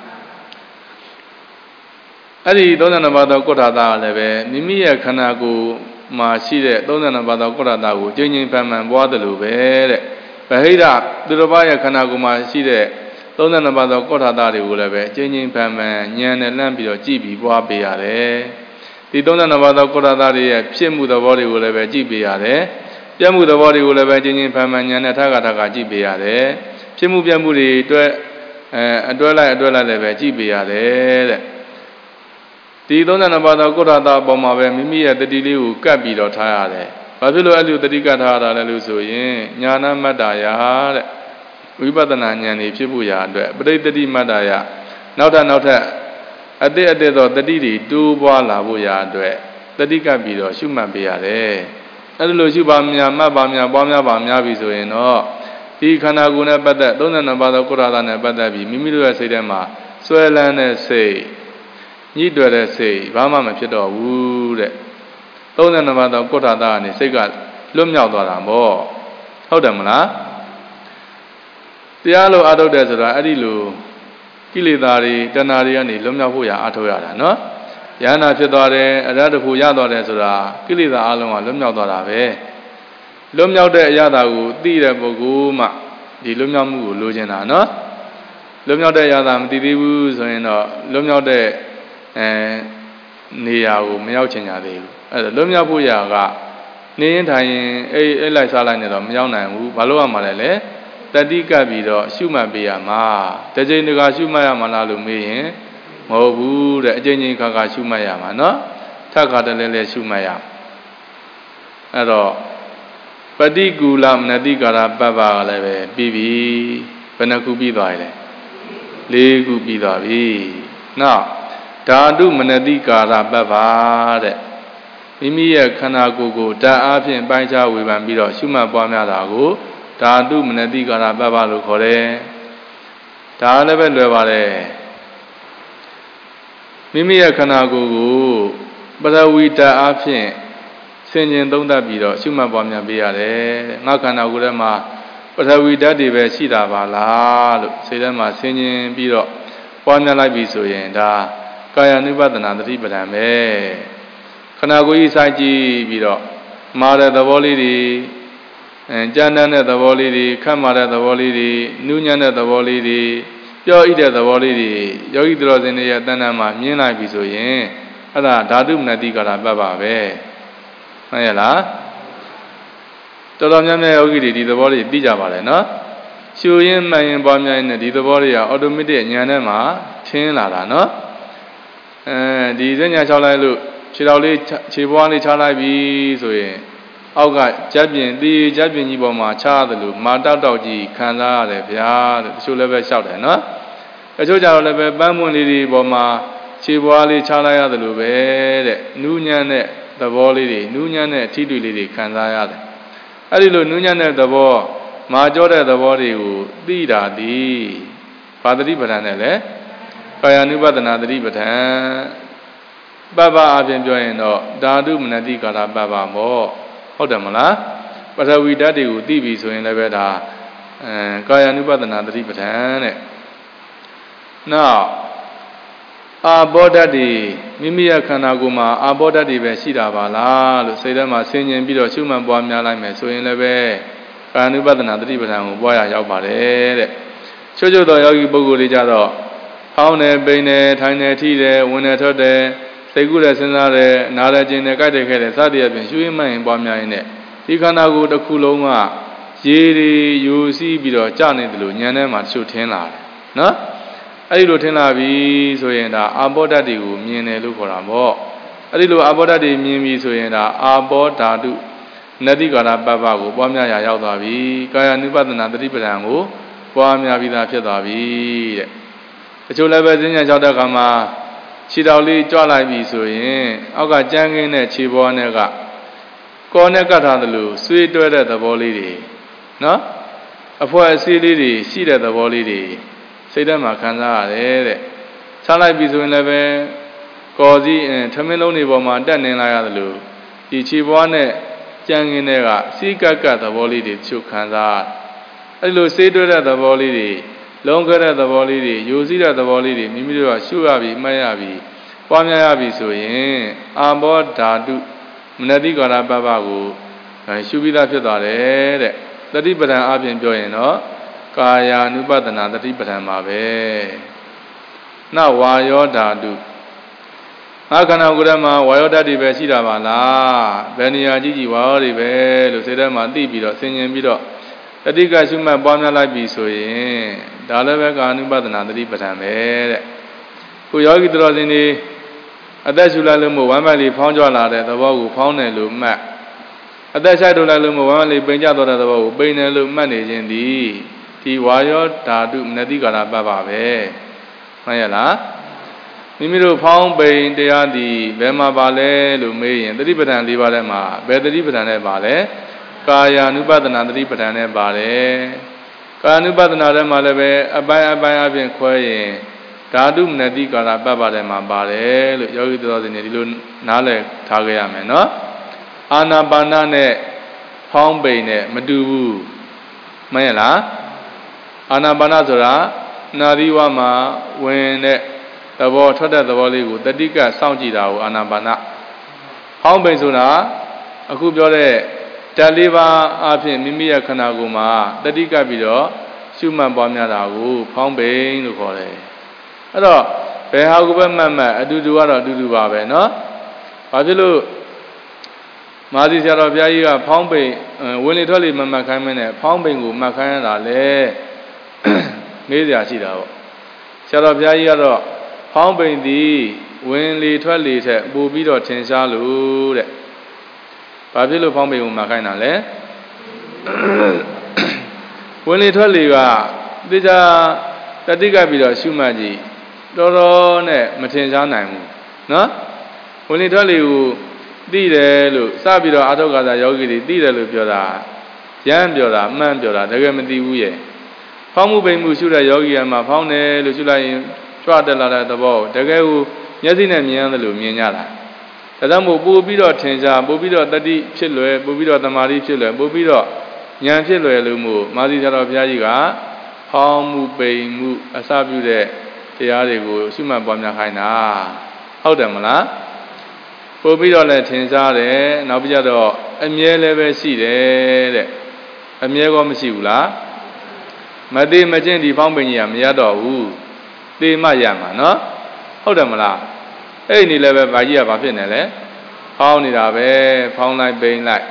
A: အဲ့ဒီသုံးဆယ်နှစ်ပါးသောကုဋ္ဌာတကလည်းပဲမိမိရဲ့ခန္ဓာကိုယ်မှာရှိတဲ့သုံးဆယ်နှစ်ပါးသောကုဋ္ဌာတကိုကျဉ်းကျဉ်းဖန်ဖန်ပွားတယ်လို့ပဲတဲ့ဗဟိတသူတစ်ပါးရဲ့ခန္ဓာကိုယ်မှာရှိတဲ့သုံးဆယ်နှစ်ပါးသောကုဋ္ဌာတတွေကိုလည်းပဲကျဉ်းကျဉ်းဖန်ဖန်ဉာဏ်နဲ့လှမ်းပြီးတော့ကြည့်ပြီးပွားပေးရတယ်ဒီသုံးဆယ်နှစ်ပါးသောကုဋ္ဌာတတွေရဲ့ဖြစ်မှုသဘောတွေကိုလည်းပဲကြည့်ပေးရတယ်ပြတ်မှုသဘောတွေကိုလည်းပဲကျဉ်းကျဉ်းဖန်ဖန်ဉာဏ်နဲ့ထပ်ခါထပ်ခါကြည့်ပေးရတယ်ဖြစ်မှုပြတ်မှုတွေအတွက်အဲအတွဲလိုက်အတွဲလိုက်လည်းပဲကြည့်ပေးရတယ်တဲ့ဒီသုံးဆယ်နှစ်ပါးသောကုဋ္ဌာတအပေါ်မှာပဲမိမိရဲ့တတိလေးကိုကပ်ပြီးတော့ထားရတယ်ဘာဖြစ်လို့အဲ့လိုတတိကပ်ထားရတာလဲလို့ဆိုရင်ညာနာမတ္တရာတဲ့ဝိပဿနာဉာဏ်တွေဖြစ်ဖို့ရာအတွက်ပရိတ္တိမတ္တရာနောက်ထပ်နောက်ထပ်အတိအတိသောတတိတွေတိုးပွားလာဖို့ရာအတွက်တတိကပ်ပြီးတော့ရှုမှတ်ပေးရတယ်အဲ့လိုရှုပါများမှတ်ပါများပွားများပါများပြီဆိုရင်တော့ဒီခန္ဓာကိုယ်နဲ့ပတ်သက်သုံးဆယ်နှစ်ပါးသောကုဋ္ဌာတနဲ့ပတ်သက်ပြီးမိမိတို့ရဲ့စိတ်ထဲမှာဆွဲလန်းတဲ့စိတ်ညှိတွယ်တဲ့စိတ်ဘာမှမဖြစ်တော့ဘူးတဲ့သုံးဆယ်နှစ်ပါးသောကုဋ္ဌာတကနေစိတ်ကလွတ်မြောက်သွားတာပေါ့ဟုတ်တယ်မလားတရားလိုအားထုတ်တယ်ဆိုတာအဲ့ဒီလိုကိလေသာတွေတဏှာတွေကနေလွတ်မြောက်ဖို့ရအားထုတ်ရတာနော်ယန္နာဖြစ်သွားတယ်အရတ္တဖို့ရသွားတယ်ဆိုတာကိလေသာအလုံးကလွတ်မြောက်သွားတာပဲလွတ်မြောက်တဲ့အရာတာကိုသိတဲ့ပုဂ္ဂိုလ်မှဒီလွတ်မြောက်မှုကိုလိုချင်တာနော်လွတ်မြောက်တဲ့အရာတာမသိသေးဘူးဆိုရင်တော့လွတ်မြောက်တဲ့အဲနေရာကိုမရောက်ချင်ကြသေးဘူးအဲ့ဒါလွတ်မြောက်ဖို့ရာကနေရင်ထိုင်ရင်အိတ်အိတ်လိုက်စားလိုက်နေတော့မရောက်နိုင်ဘူးဘာလို့ရမှာလဲလဲတတိကပ်ပြီးတော့ရှုမှတ်ပေးရမှာတစ်ချိန်တခါရှုမှတ်ရမှာလားလို့မေးရင်မဟုတ်ဘူးတဲ့အချိန်ချင်းခါခါရှုမှတ်ရမှာနော်ထပ်ခါတလဲလဲရှုမှတ်ရအဲ့တော့ပฏิကူလမနတိကာရပပ္ပကလည်းပဲပြီးပြီဘယ်နှခုပြီးသွားလဲလေးခုပြီးသွားပြီနောက်ဓာတုမနတိကာရပပ္ပတဲ့မိမိရဲ့ခန္ဓာကိုယ်ကိုဓာတ်အားဖြင့်ပိုင်းခြားဝေဖန်ပြီးတော့ရှုမှတ်ပွားများတာကိုဓာတုမနတိကာရပပ္ပလို့ခေါ်တယ်ဒါလည်းပဲလွယ်ပါတယ်မိမိရဲ့ခန္ဓာကိုယ်ကိုပရဝိတ္တအားဖြင့်ဆင်ញင်သုံးသပ်ပြီးတော့ရှုမှတ်ပွားများပေးရတယ်ငါခန္ဓာကိုယ်ထဲမှာပရဝိတ္တတွေပဲရှိတာပါလားလို့စိတ်ထဲမှာဆင်ញင်ပြီးတော့ပွားများလိုက်ပြီဆိုရင်ဒါကာယ ानु ပဒနာတတိပဋ္ဌာန်ပဲခန္ဓာကိုယ်ကြီးစိုက်ကြည့်ပြီးတော့မာတဲ့သဘောလေးတွေအဲကြမ်းတမ်းတဲ့သဘောလေးတွေခတ်မာတဲ့သဘောလေးတွေနူးညံ့တဲ့သဘောလေးတွေပြောဣတဲ့သဘောလေးတွေယောဂီတော်စင်တွေရဲ့တဏ္ဍာမှာမြင်လိုက်ပြီဆိုရင်အဲ့ဒါဓာတုမနတိကာရပပ္ပပဲမှန်ရဲ့လားအဲ့ဒီဓာတုမနတိကာရပပ္ပကိုရှုမှတ်ပွားများတဲ့အခါမှာမိမိရဲ့ခန္ဓာကိုယ်ရဲ့တော်တော်များများယောဂီတွေဒီသဘောတွေသိကြပါလေနော်ရှုရင်းမှန်ရင်ပွားများရင်ဒီသဘောတွေကအော်တိုမက်တစ်ဉာဏ်နဲ့မှထင်းလာတာနော်အဲဒီစဉ္ညာချောက်လိုက်လို့ခြေတော်လေးခြေပွားလေးချလိုက်ပြီဆိုရင်အောက်ကကြက်ပြင်တီးကြက်ပြင်ကြီးပေါ်မှာချရတယ်လို့မာတောက်တောက်ကြီးခံစားရတယ်ဗျာတဲ့တချို့လည်းပဲလျှောက်တယ်နော်တချို့ကြတော့လည်းပဲပန်းမွန်လေးတွေပေါ်မှာခြေပွားလေးချလိုက်ရတယ်လို့ပဲတဲ့နူးညံ့တဲ့သဘောလေးတွေနူးညံ့တဲ့အထီးတွေလေးတွေခံစားရတယ်အဲ့ဒီလိုနူးညံ့တဲ့သဘောမာကြောတဲ့သဘောတွေကိုသိတာဒီဘာသတိပဋ္ဌာန်နဲ့လဲကာယ ानु ပဒနာသတိပဋ္ဌာန်ပပအပြင်ပြောရင်တော့ဓာတုမနတိကာလပပမောဟုတ်တယ်မလားပထဝီဓာတ်တွေကိုသိပြီဆိုရင်လည်းပဲဒါအဲကာယ ानु ပဒနာသတိပဋ္ဌာန်တဲ့နောက်အာဘောဓာတ်တွေမိမိရဲ့ခန္ဓာကိုယ်မှာအာဘောဓာတ်တွေပဲရှိတာပါလားလို့စိတ်ထဲမှာဆင်ញင်ပြီးတော့ရှုမှတ်ပွားများလိုက်မယ်ဆိုရင်လည်းပဲကာယ ानु ပဒနာသတိပဋ္ဌာန်ကိုပွားရရောက်ပါတယ်တဲ့ချို့ချို့သောယောဂီပုဂ္ဂိုလ်တွေကြတော့ဖောင်းတယ်ပိန်တယ်ထိုင်တယ်ထိတယ်ဝင်တယ်ထွက်တယ်စိတ်ကူးတယ်စဉ်းစားတယ်နားတယ်ကျင်တယ်ကြိုက်တယ်ခဲတယ်စသည်အပြင်ရှုရင်းမှန်ရင်ပွားများရင်ဒီခန္ဓာကိုယ်တစ်ခုလုံးကရေတွေယူစီးပြီးတော့ကြာနေတယ်လို့ဉာဏ်ထဲမှာတချို့ထင်လာတယ်နော်အဲ့ဒီလိုထင်လာပြီဆိုရင်ဒါအာဘောဓာတ်တွေကိုမြင်တယ်လို့ခေါ်တာပေါ့အဲ့ဒီလိုအာဘောဓာတ်တွေမြင်ပြီဆိုရင်ဒါအာဘောဓာတုနတိကာရပပကိုပွားများရာရောက်သွားပြီကာယ ानु ပဒနာသတိပဋ္ဌာန်ကိုပွားများပြီးသားဖြစ်သွားပြီတဲ့တချို့လည်းပဲစဉ္ညာလျှောက်တဲ့အခါမှာခြေတော်လေးကြွလိုက်ပြီဆိုရင်အောက်ကကြမ်းခင်းတဲ့ခြေပေါ်နဲ့ကကောနဲ့ကတ်ထားသလိုဆွေးတွဲတဲ့သဘောလေးတွေနော်အဖွဲအစည်းလေးတွေရှိတဲ့သဘောလေးတွေစိတ်ထဲမှာခံစားရတယ်တဲ့ချလိုက်ပြီဆိုရင်လည်းပဲကော်စည်းထမင်းလုံးတွေပေါ်မှာတက်နေလာရသလိုဒီခြေပေါ်နဲ့ကြမ်းခင်းတဲ့ကစီးကတ်ကတ်သဘောလေးတွေချုပ်ခံစားအဲ့လိုစေးတွဲတဲ့သဘောလေးတွေလုံးခဲတဲ့သဘောလေးတွေယူစည်းတဲ့သဘောလေးတွေမိမိတို့ကရှုရပြီမှတ်ရပြီပွားများရပြီဆိုရင်အာဘောဓာတုမနတိကာရပပကိုရှုပြီးသားဖြစ်သွားတယ်တဲ့သတိပဋ္ဌာန်အပြင်ပြောရင်တော့ကာယ ानु ပဒနာသတိပဋ္ဌာန်ပါပဲနောက်ဝါယောဓာတုငါခန္ဓာကိုယ်ထဲမှာဝါယောဓာတ်တွေပဲရှိတာပါလားဘယ်နေရာကြီးကြီးဝါယောတွေပဲလို့စိတ်ထဲမှာသိပြီးတော့ဆင်ញင်ပြီးတော့တတိကရှုမှတ်ပွားများလိုက်ပြီဆိုရင်ဒါလည်းပဲကာ ानु ပဒနာသတိပဋ္ဌာန်ပဲတဲ့ခုယောဂီတော်စင်တွေအသက်ရှူလိုက်လို့မို့ဝမ်းပိုက်လေးဖောင်းကြွလာတဲ့သဘောကိုဖောင်းတယ်လို့မှတ်အသက်ဆိုင်ထုတ်လိုက်လို့မို့ဝမ်းပိုက်လေးပိန်ကျသွားတဲ့သဘောကိုပိန်တယ်လို့မှတ်နေခြင်းဒီဒီဝါယောဓာတုမနတိကာရပပပဲမှန်ရလားမိမိတို့ဖောင်းပိန်တရားဒီဘယ်မှာပါလဲလို့မေးရင်သတိပဋ္ဌာန်၄ပါးထဲမှာဘယ်သတိပဋ္ဌာန်နဲ့ပါလဲကာယ ानु ပဒနာသတိပဋ္ဌာန်နဲ့ပါတယ်ကာယ ानु ပဒနာထဲမှာလည်းပဲအပိုင်းအပိုင်းအပြင်ခွဲရင်ဓာတုမနတိကာရပပထဲမှာပါတယ်လို့ယောဂီတော်စင်တွေဒီလိုနားလည်ထားကြရမယ်နော်အာနာပါနနဲ့ဖောင်းပိန်နဲ့မတူဘူးမှန်ရလားအာနာပါနဆိုတာနာရီဝမှာဝင်တဲ့သဘောထွက်တဲ့သဘောလေးကိုတတိကစောင့်ကြည့်တာကိုအာနာပါနဖောင်းပိန်ဆိုတာအခုပြောတဲ့ဓာတ်လေးပါးအပြင်မိမိရဲ့ခန္ဓာကိုယ်မှာတတိကပြီးတော့ရှုမှတ်ပွားများတာကိုဖောင်းပိန်လို့ခေါ်တယ်အဲ့တော့ဘယ်ဟာကိုပဲမှတ်မှတ်အတူတူကတော့အတူတူပါပဲเนาะဘာဖြစ်လို့မာသီဆရာတော်ဘုရားကြီးကဖောင်းပိန်ဝင်လေထွက်လေမမှတ်ခိုင်းမနဲ့ဖောင်းပိန်ကိုမှတ်ခိုင်းရတာလေမေးစရာရှိတာပေါ့ဆရာတော်ဘုရားကြီးကတော့ဖောင်းပိန်သည်ဝင်လေထွက်လေထက်ပိုပြီးတော့ထင်ရှားလို့တဲ့ဘာဖြစ်လို့ဖောင်းပိန်ကိုမှတ်ခိုင်းတာလဲဝင်လေထွက်လေကသိကြတတိကပြီးတော့ရှုမှတ်ကြည့်တော်တော်နဲ့မထင်ရှားနိုင်ဘူးနော်ဝင်လေထွက်လေကိုသိတယ်လို့စပြီးတော့အာထုကာသယောဂီတွေသိတယ်လို့ပြောတာရမ်းပြောတာမှန်ပြောတာတကယ်မသိဘူးရဲ့ဖောင်းမှုပိန်မှုရှုတဲ့ယောဂီကမှဖောင်းတယ်လို့ရှုလိုက်ရင်ကြွတက်လာတဲ့သဘောတကယ်ကိုမျက်စိနဲ့မြင်ရတယ်လို့မြင်ကြတာဒါကြောင့်မို့ပို့ပြီးတော့ထင်ရှားပို့ပြီးတော့တတိဖြစ်လွယ်ပို့ပြီးတော့တမာတိဖြစ်လွယ်ပို့ပြီးတော့ဉာဏ်ဖြစ်လွယ်လို့မို့မာသီဆရာတော်ဘုရားကြီးကဖောင်းမှုပိန်မှုအစပြုတဲ့တရားတွေကိုရှုမှတ်ပွားများခိုင်းတာဟုတ်တယ်မလားပို့ပြီးတော့လည်းထင်ရှားတယ်နောက်ပြီးတော့အမြဲလည်းပဲရှိတယ်တဲ့အမြဲကောမရှိဘူးလားမသေးမချင်းဒီဖောင်းပိန်ကြီးကမရတော့ဘူးသေမှရမှာနော်ဟုတ်တယ်မလားအဲ့ဒီနေလည်းပဲဗာကြီးကဘာဖြစ်နေလဲဖောင်းနေတာပဲဖောင်းလိုက်ပိန်လိုက်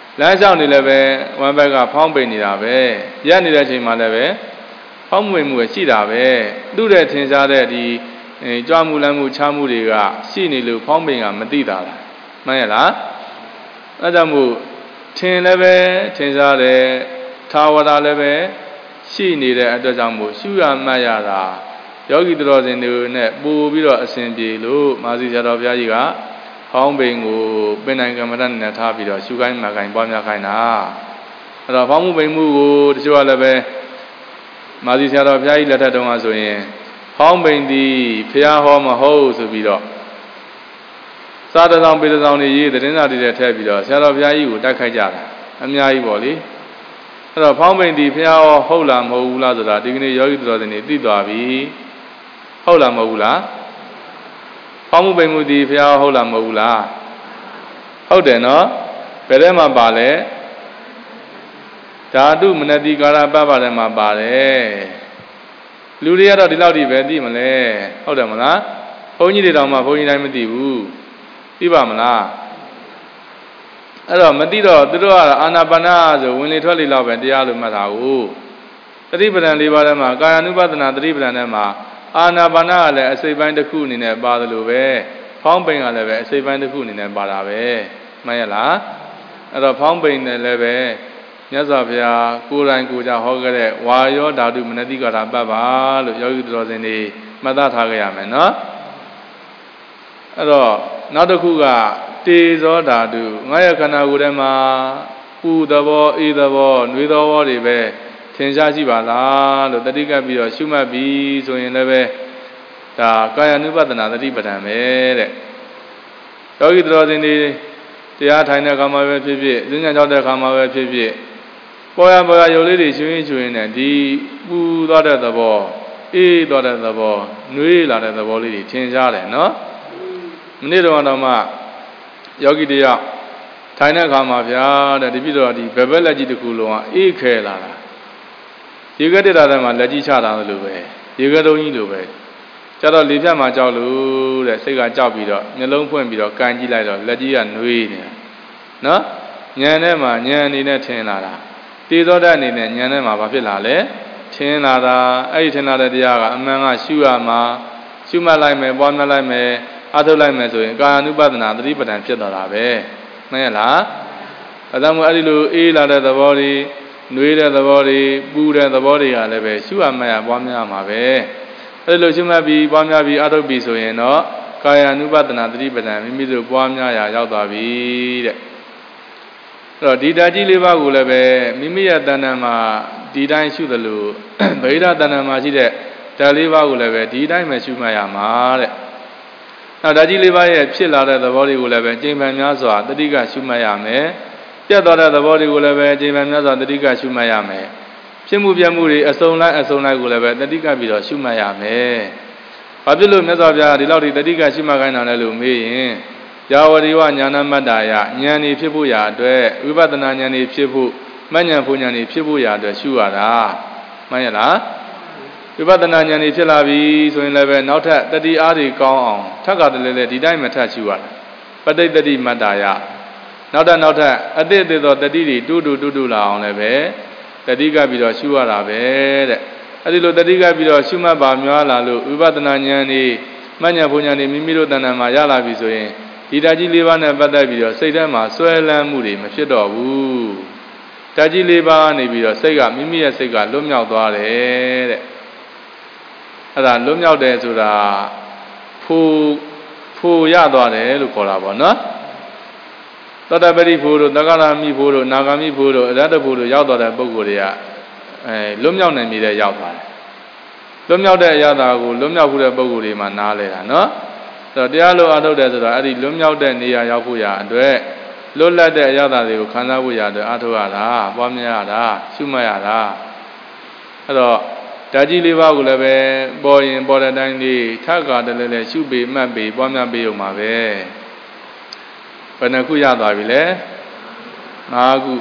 A: လမ်းလျှောက်နေလည်းပဲဝမ်းဘက်ကဖောင်းပိန်နေတာပဲရက်နေတဲ့အချိန်မှာလည်းပဲဖောင်းဝင်မှုရှိတာပဲသူ့တဲ့ထင်ရှားတဲ့ဒီကြွမှုလမ်းမှုချမှုတွေကရှိနေလို့ဖောင်းပိန်ကမသိတာလားမှန်ရလားအဲကြောင့်မို့ထင်လည်းပဲထင်ရှားတယ်သာဝရလည်းပဲရှိနေတဲ့အတွက်ကြောင့်မို့ရှုရမှတ်ရတာယောဂီတော်စင်တွေနဲ့ပို့ပြီးတော့အစဉ်ပြေလို့မာစီဆရာတော်ဘုရားကြီးကဖောင်းပိန်ကိုပင်နိုင်ကမ္မဋ္ဌာန်းနဲ့ထားပြီးတော့ရှုခိုင်းမှခိုင်းပွားများခိုင်းတာအဲ့တော့ဖောင်းမှုပိန်မှုကိုတချို့ကလည်းပဲမာစီဆရာတော်ဘုရားကြီးလက်ထက်တုန်းကဆိုရင်ဖောင်းပိန်သည်ဖျားဟောမဟုတ်ဆိုပြီးတော့စားတဆောင်ပေတဆောင်တွေရေးသတင်းစာတွေထဲထည့်ပြီးတော့ဆရာတော်ဘုရားကြီးကိုတိုက်ခိုက်ကြတာအများကြီးပေါ့လေအဲ့တော့ဖောင်းပိန်သည်ဖျားဟောဟုတ်လားမဟုတ်ဘူးလားဆိုတာဒီကနေ့ယောဂီတော်စင်တွေသိသွားပြီဟုတ်လားမဟုတ်ဘူးလားဖောင်းမှုပိန်မှုသည်ဖျားဟုတ်လားမဟုတ်ဘူးလားဟုတ်တယ်နော်ဘယ်ထဲမှာပါလဲဓာတုမနတိကာရပပ္ပထဲမှာပါတယ်လူတွေကတော့ဒီလောက်ထိပဲသိမလဲဟုတ်တယ်မလားဘုန်းကြီးတွေတောင်မှဘုန်းကြီးတိုင်းမသိဘူးသိပါမလားအဲ့တော့မသိတော့သူတို့ကအာနာပါနဆိုဝင်လေထွက်လေလောက်ပဲတရားလို့မှတ်တာကိုသတိပဋ္ဌာန်၄ပါးထဲမှာကာယ ानु ပဒနာသတိပဋ္ဌာန်ထဲမှာအာနာပါနကလည်းအစိပ်ပိုင်းတစ်ခုအနေနဲ့ပါတယ်လို့ပဲဖောင်းပိန်ကလည်းပဲအစိပ်ပိုင်းတစ်ခုအနေနဲ့ပါတာပဲမှန်ရလားအဲ့တော့ဖောင်းပိန်နဲ့လည်းပဲမြတ်စွာဘုရားကိုယ်တိုင်ကိုယ်ကြဟောခဲ့တဲ့ဝါယောဓာတုမနတိကာရပပ္ပလို့ယောဂီတော်စင်တွေမှတ်သားထားကြရမယ်နော်အဲ့တော့နောက်တစ်ခုကတေဇောဓာတုငါးရခန္ဓာကိုယ်ထဲမှာပူသဘောအေးသဘောနှွေးသဘောတွေပဲထင်ရှားရှိပါလားလို့တတိကပ်ပြီးတော့ရှုမှတ်ပြီးဆိုရင်လည်းပဲဒါကာယ ानु ပဒနာသတိပဋ္ဌာန်ပဲတဲ့ယောဂီတော်စင်တွေတရားထိုင်တဲ့အခါမှာပဲဖြစ်ဖြစ်ဉာဏ်ကြောက်တဲ့အခါမှာပဲဖြစ်ဖြစ်ပေါ်ရပေါ်ရရုပ်လေးတွေရှင်ရှင်ရှင်နဲ့ဒီပူသွားတဲ့သဘောအေးသွားတဲ့သဘောနှွေးလာတဲ့သဘောလေးတွေထင်ရှားတယ်နော်မနေ့တော့တော့မှယောဂီတယောက်ထိုင်တဲ့အခါမှာဗျာတဲ့ဒီပြတော့ဒီဘယ်ဘက်လက်ကြီးတစ်ခုလုံးကအေးခဲလာတာရေခဲတက်တာထဲမှာလက်ကြီးချတာလို့ပဲရေခဲတုံးကြီးလိုပဲကျတော့လေဖြတ်မှာကြောက်လို့တဲ့စိတ်ကကြောက်ပြီးတော့မျက်လုံးဖွင့်ပြီးတော့ကန်ကြည့်လိုက်တော့လက်ကြီးကနှွေးနေတာနော်ညံထဲမှာညံအနေနဲ့ထင်လာတာတေဇောဓာတ်အနေနဲ့ညံထဲမှာဘာဖြစ်လာလဲထင်လာတာအဲ့ဒီထင်လာတဲ့တရားကအမှန်ကရှုရမှာရှုမှတ်လိုက်မယ်ပွားများလိုက်မယ်အထုတ်လိုက်မယ်ဆိုရင်ကာယ ानु ပဒနာသတိပဋ္ဌာန်ဖြစ်သွားတာပဲမှန်ရလားအဲဒါမှမဟုတ်အဲ့ဒီလိုအေးလာတဲ့သဘောတွေနှွေးတဲ့သဘောတွေပူတဲ့သဘောတွေကလည်းပဲရှုရမှတ်ရပွားများမှာပဲအဲ့လိုရှုမှတ်ပြီးပွားများပြီးအထုတ်ပြီးဆိုရင်တော့ကာယ ानु ပဒနာသတိပဋ္ဌာန်မိမိတို့ပွားများရာရောက်သွားပြီတဲ့အဲ့တော့ဒီဓာတ်ကြီးလေးပါးကိုလည်းပဲမိမိရဲ့တဏ္ဍာမှာဒီတိုင်းရှုသလိုဗေဒတဏ္ဍာမှာရှိတဲ့ဓာတ်လေးပါးကိုလည်းပဲဒီတိုင်းပဲရှုမှတ်ရမှာတဲ့နောက်ဓာတ်ကြီးလေးပါးရဲ့ဖြစ်လာတဲ့သဘောတွေကိုလည်းပဲကျင့်ပံများစွာတတိကရှုမှတ်ရမယ်ပြတ်သွားတဲ့သဘောတွေကိုလည်းပဲကျင့်ပံများစွာတတိကရှုမှတ်ရမယ်ဖြစ်မှုပြမှုတွေအစုံလိုက်အစုံလိုက်ကိုလည်းပဲတတိကပြီးတော့ရှုမှတ်ရမယ်ဘာဖြစ်လို့မြတ်စွာဘုရားဒီလောက်ဒီတတိကရှုမှတ်ခိုင်းတာလဲလို့မေးရင်ယာဝရိဝညာဏမတ္တာယဉာဏ်ဤဖြစ်ဖို့ရာအတွက်ဝိပဿနာဉာဏ်ဤဖြစ်ဖို့မဉ္ဇဉ်ဘုံဉာဏ်ဤဖြစ်ဖို့ရာအတွက်ရှုရတာမှန်ရလားဝိပဿနာဉာဏ်ဤဖြစ်လာပြီဆိုရင်လည်းပဲနောက်ထပ်တတိအားတွေကောင်းအောင်ထပ်ကတည်းကဒီတိုင်းမထပ်ရှုရတာပဋိတ္တိမတ္တာယနောက်ထပ်နောက်ထပ်အတိတ်သေးသောတတိတွေတူတူတူတူလာအောင်လည်းပဲတတိကပြီးတော့ရှုရတာပဲတဲ့အဲဒီလိုတတိကပြီးတော့ရှုမှတ်ပါများလာလို့ဝိပဿနာဉာဏ်ဤမဉ္ဇဉ်ဘုံဉာဏ်ဤမိမိတို့တဏ္ဍာမှာရလာပြီဆိုရင်ဒီဓာတ်ကြီးလေးပါးနဲ့ပတ်သက်ပြီးတော့စိတ်ထဲမှာဆွဲလန်းမှုတွေမဖြစ်တော့ဘူးဓာတ်ကြီးလေးပါးနေပြီးတော့စိတ်ကမိမိရဲ့စိတ်ကလွတ်မြောက်သွားတယ်တဲ့အဲ့ဒါလွတ်မြောက်တယ်ဆိုတာဖိုးဖိုးရသွားတယ်လို့ခေါ်တာပေါ့နော်သောတပတိဖိုးတို့သက္ကရာမိဖိုးတို့နာဂာမိဖိုးတို့အရဟတဖိုးတို့ရောက်သွားတဲ့ပုဂ္ဂိုလ်တွေကအဲလွတ်မြောက်နိုင်ပြီတဲ့ရောက်သွားတယ်လွတ်မြောက်တဲ့အရာသာကိုလွတ်မြောက်ဖို့တဲ့ပုဂ္ဂိုလ်တွေမှာနားလဲတာနော်ဆိုတော့တရားလို့အထုတ်တယ်ဆိုတာအဲ့ဒီလွတ်မြောက်တဲ့နေရာရောက်ဖို့ရအတွက်လွတ်လပ်တဲ့အရာသာတွေကိုခံစားဖို့ရအတွက်အထုတ်ရတာပွားများရတာရှုမှတ်ရတာအဲ့တော့ဓာတ်ကြီးလေးပါးကိုလည်းပဲပေါ်ရင်ပေါ်တဲ့တိုင်းလေးထပ်ကာတည်းလည်းရှုပေမှတ်ပေပွားများပေုံမှာပဲဘယ်နှခုရသွားပြီလဲငါးခု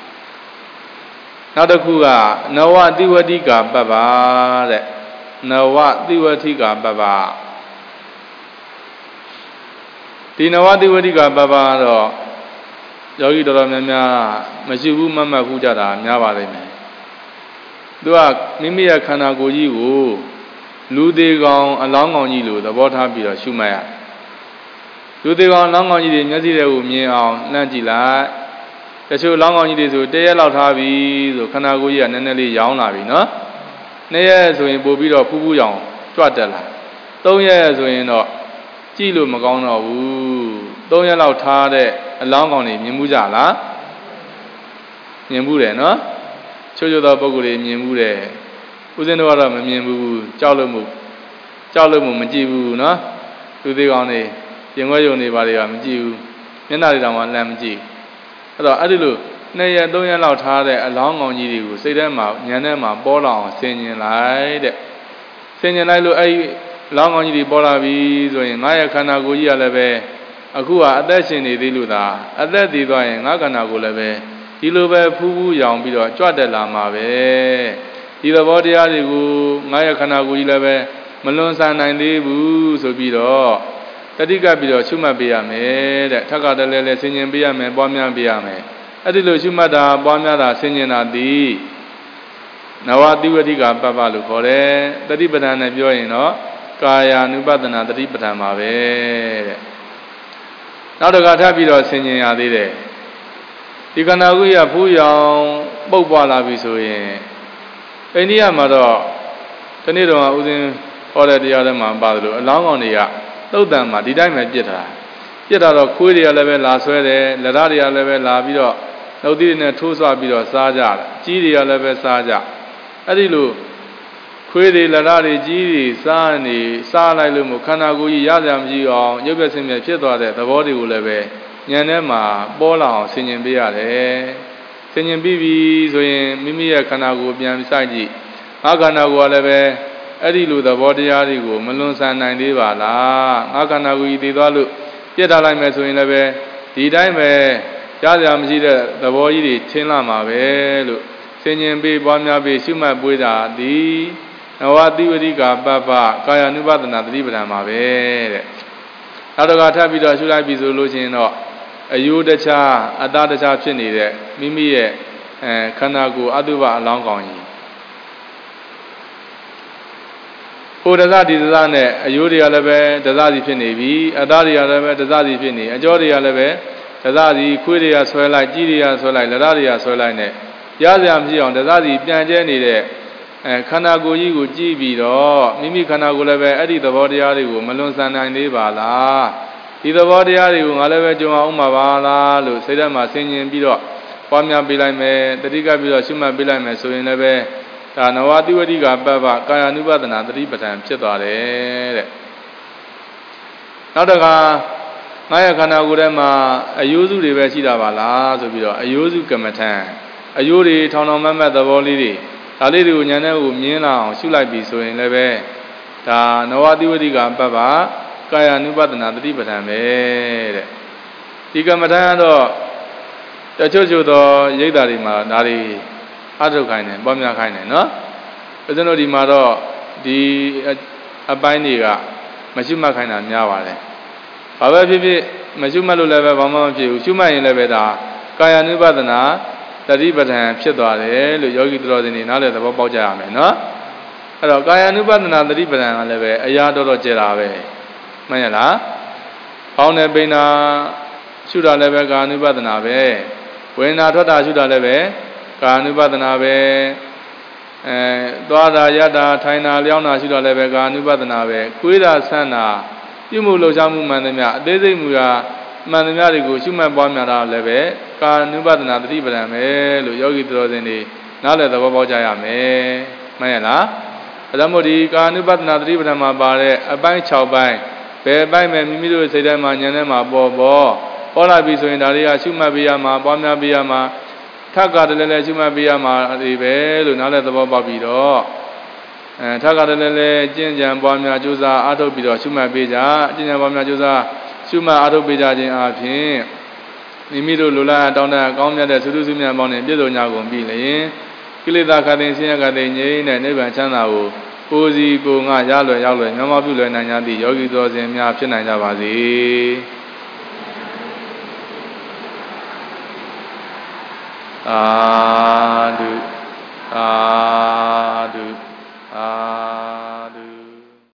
A: နောက်တစ်ခုကနဝတိဝတိကာပပ္ပတဲ့နဝတိဝတိကာပပ္ပဒီနဝတိဝတိကာပပ္ပတော့ယောဂီတော်တော်များများမရှိဘူးမမှတ်ဘူးကြတာများပါလိမ့်မယ်သူကမိမိရဲ့ခန္ဓာကိုယ်ကြီးကိုလူသေးကောင်အလောင်းကောင်ကြီးလိုသဘောထားပြီးတော့ရှုမှတ်ရလူသေးကောင်အလောင်းကောင်ကြီးတွေမျက်စိတွေကိုမြင်အောင်လှမ်းကြည့်လိုက်တချို့အလောင်းကောင်ကြီးတွေဆိုတရက်လောက်ထားပြီဆိုခန္ဓာကိုယ်ကြီးကနည်းနည်းလေးရောင်းလာပြီနော်နှစ်ရက်ဆိုရင်ပို့ပြီးတော့ဖူးဖူးရောင်ကြွတက်လာသုံးရက်ဆိုရင်တော့ကြည့်လို့မကောင်းတော့ဘူးသုံးရက်လောက်ထားတဲ့အလောင်းကောင်တွေမြင်မှုကြလားမြင်မှုတယ်နော်ချို့ချို့သောပုဂ္ဂိုလ်တွေမြင်မှုတယ်ဦးဇင်းတို့ကတော့မမြင်ဘူးကြောက်လို့မို့ကြောက်လို့မို့မကြည့်ဘူးနော်သူသေးကောင်တွေပြင်ခွဲယုံနေပါလေကမကြည့်ဘူးမျက်နှာတွေတောင်မှလမ်းမကြည့်အဲ့တော့အဲ့ဒီလိုနှစ်ရက်သုံးရက်လောက်ထားတဲ့အလောင်းကောင်ကြီးတွေကိုစိတ်ထဲမှာဉာဏ်ထဲမှာပေါ်လာအောင်ဆင်ញင်လိုက်တဲ့ဆင်ញင်လိုက်လို့အဲ့ဒီလောင်းကောင်ကြီးတွေပေါ်လာပြီဆိုရင်ငါရဲ့ခန္ဓာကိုယ်ကြီးကလည်းပဲအခုကအသက်ရှင်နေသေးလို့သာအသက်တည်သွားရင်ငါခန္ဓာကိုယ်လည်းပဲဒီလိုပဲဖူးဖူးရောင်ပြီးတော့ကြွတက်လာမှာပဲဒီသဘောတရားတွေကိုငါရဲ့ခန္ဓာကိုယ်ကြီးလည်းပဲမလွန်ဆန်နိုင်သေးဘူးဆိုပြီးတော့တတိကပြီးတော့ရှုမှတ်ပေးရမယ်တဲ့ထပ်ကတည်းကလည်းဆင်ញင်ပေးရမယ်ပွားများပေးရမယ်အဲ့ဒီလိုရှုမှတ်တာပွားများတာဆင်ញင်တာသည်နဝတိဝတိကပပ္ပလို့ခေါ်တယ်တတိပဋ္ဌာန်နဲ့ပြောရင်တော့ကာယ ानु ပဒနာတတိပဋ္ဌာန်ပါပဲတဲ့နောက်တစ်ခါထပ်ပြီးတော့ဆင်ញင်ရသေးတယ်ဒီခန္ဓာကိုယ်ရဖူးရောင်ပုတ်ပွားလာပြီဆိုရင်အိန္ဒိယမှာတော့ဒီနေ့တော့ဦးဇင်းဟောတဲ့တရားတွေမှာပါတယ်လို့အလောင်းကောင်တွေကသုတ်တံမှာဒီတိုင်းပဲပြစ်ထားတာပြစ်တာတော့ခွေးတွေကလည်းပဲလာဆွဲတယ်လက်ရတွေကလည်းပဲလာပြီးတော့နှုတ်သီးတွေနဲ့ထိုးဆွပြီးတော့စားကြတယ်ကြီးတွေကလည်းပဲစားကြအဲ့ဒီလိုခွေးတွေလက်ရတွေကြီးတွေစားနေစားလိုက်လို့မို့ခန္ဓာကိုယ်ကြီးရစရာမရှိအောင်ရုပ်ပြဆင်းပြဖြစ်သွားတဲ့သဘောတွေကိုလည်းပဲဉာဏ်ထဲမှာပေါ်လာအောင်ဆင်ញင်ပေးရတယ်ဆင်ញင်ပြီးပြီဆိုရင်မိမိရဲ့ခန္ဓာကိုယ်ပြန်စိုက်ကြည့်ငါခန္ဓာကိုယ်ကလည်းပဲအဲ့ဒီလိုသဘောတရားတွေကိုမလွန်ဆန်နိုင်သေးပါလားငါခန္ဓာကိုယ်ကြီးတည်သွားလို့ပြစ်ထားလိုက်မယ်ဆိုရင်လည်းပဲဒီတိုင်းပဲကြားစရာမရှိတဲ့သဘောကြီးတွေထင်လာမှာပဲလို့ဆင်ញင်ပေးပွားများပေးရှုမှတ်ပွေးတာသည်နဝတိဝတိကပပ္ပကာယ ानु ပဒနာတတိပဋ္ဌာန်ပါပဲတဲ့နောက်တစ်ခါထပ်ပြီးတော့ရှုလိုက်ပြီဆိုလို့ရှိရင်တော့အယုတခြားအတ္တတခြားဖြစ်နေတဲ့မိမိရဲ့အဲခန္ဓာကိုယ်အတုပအလောင်းကောင်ကြီးဟိုဒဇဒီဒဇနဲ့အယုတွေကလည်းပဲဒဇစီဖြစ်နေပြီအတ္တတွေကလည်းပဲဒဇစီဖြစ်နေအကျော်တွေကလည်းပဲဒဇစီခွေးတွေကဆွဲလိုက်ကြီးတွေကဆွဲလိုက်လက်ရတွေကဆွဲလိုက်နဲ့ရစရာမရှိအောင်ဒဇစီပြန်ကျဲနေတဲ့အဲခန္ဓာကိုယ်ကြီးကိုကြည့်ပြီးတော့မိမိခန္ဓာကိုယ်လည်းပဲအဲ့ဒီသဘောတရားတွေကိုမလွန်ဆန်နိုင်သေးပါလားဒီသဘောတရားတွေကိုငါလည်းပဲကြုံအောင်မှာပါလားလို့စိတ်ထဲမှာဆင်ញင်ပြီးတော့ပွားများပေးလိုက်မယ်တတိကပြီးတော့ရှုမှတ်ပေးလိုက်မယ်ဆိုရင်လည်းပဲဒါနဝတိဝတိကပပ္ပကာယ ानु ပဒနာတတိပဋ္ဌာန်ဖြစ်သွားတယ်တဲ့နောက်တစ်ခါငါရဲ့ခန္ဓာကိုယ်ထဲမှာအယိုးစုတွေပဲရှိတာပါလားဆိုပြီးတော့အယိုးစုကမ္မထံအယိုးတွေထောင်ထောင်မတ်မတ်သဘောလေးတွေဒါလေးတွေကိုဉာဏ်နဲ့ကိုမြင်လာအောင်ရှုလိုက်ပြီဆိုရင်လည်းပဲဒါနဝတိဝတိကပပ္ပကာယ ानु ပဒနာတတိပဋ္ဌာန်ပဲတဲ့ဒီကမ္မထံကတော့တချို့ချို့သောရိပ်တာတွေမှာဒါတွေအထုတ်ခိုင်းတယ်ပွားများခိုင်းတယ်နော်ဦးဇင်းတို့ဒီမှာတော့ဒီအပိုင်းတွေကမရှိမှတ်ခိုင်းတာများပါတယ်ဘာပဲဖြစ်ဖြစ်မရှိမှတ်လို့လည်းပဲဘာမှမဖြစ်ဘူးရှုမှတ်ရင်လည်းပဲဒါကာယ ानु ပဒနာတတိပဋ္ဌာန်ဖြစ်သွားတယ်လို့ယောဂီတော်တော်တွေနားလည်သဘောပေါက်ကြရမယ်နော်အဲ့တော့ကာယ ानु ပဒနာတတိပဋ္ဌာန်ကလည်းပဲအရာတော်တော်ကျတာပဲမှန်ရလားပေါင်းတဲ့ပိဏာရှုတာလည်းပဲကာယ ानु ပဒနာပဲဝေဒနာထွက်တာရှုတာလည်းပဲကာယ ानु ပဒနာပဲအဲသွားတာရတာထိုင်တာလျောင်းတာရှုတာလည်းပဲကာယ ानु ပဒနာပဲကိုယ်တာဆန်းတာပြုမှုလှုပ်ရှားမှုမှန်သမျှအသေးစိတ်မူရာမှန်သမျှတွေကိုရှုမှတ်ပွားများတာလည်းပဲကာယ ानु ပဒနာတတိပဋ္ဌာန်ပဲလို့ယောဂီတော်စင်တွေနားလည်သဘောပေါက်ကြရမယ်မှန်ရလားအဲဒါမို့ဒီကာယ ानु ပဒနာတတိပဋ္ဌာန်မှာပါတဲ့အပိုင်း၆ပိုင်းဘယ်ပိုင်းပဲမိမိတို့စိတ်ထဲမှာဉာဏ်ထဲမှာပေါ်ပေါ်ပေါ်လာပြီဆိုရင်ဒါတွေကရှုမှတ်ပေးရမှာပွားများပေးရမှာထပ်ကတည်းလည်းရှုမှတ်ပေးရမှာဒီပဲလို့နားလည်သဘောပေါက်ပြီးတော့အဲထပ်ကတည်းလည်းကျင့်ကြံပွားများကြိုးစားအားထုတ်ပြီးတော့ရှုမှတ်ပေးကြကျင့်ကြံပွားများကြိုးစားရှုမှတ်အားထုတ်ပေးကြခြင်းအပြင်မိမိတို့လူလာတောင်းတကောင်းမြတ်တဲ့သုတုစုမြတ်ပေါင်းနဲ့ပြည့်စုံကြကုန်ပြီလျင်ကိလေသာခတ်သိမ်းဆင်းရဲခတ်သိမ်းငြိမ်းတဲ့နိဗ္ဗာန်ချမ်းသာကိုကိုယ်စီကိုယ်ငါရလွယ်ရောက်လွယ်မျောမပြုလွယ်နိုင်ကြသည့်ယောဂီတော်စင်များဖြစ်နိုင်ကြပါစေ Sadhu, sadhu.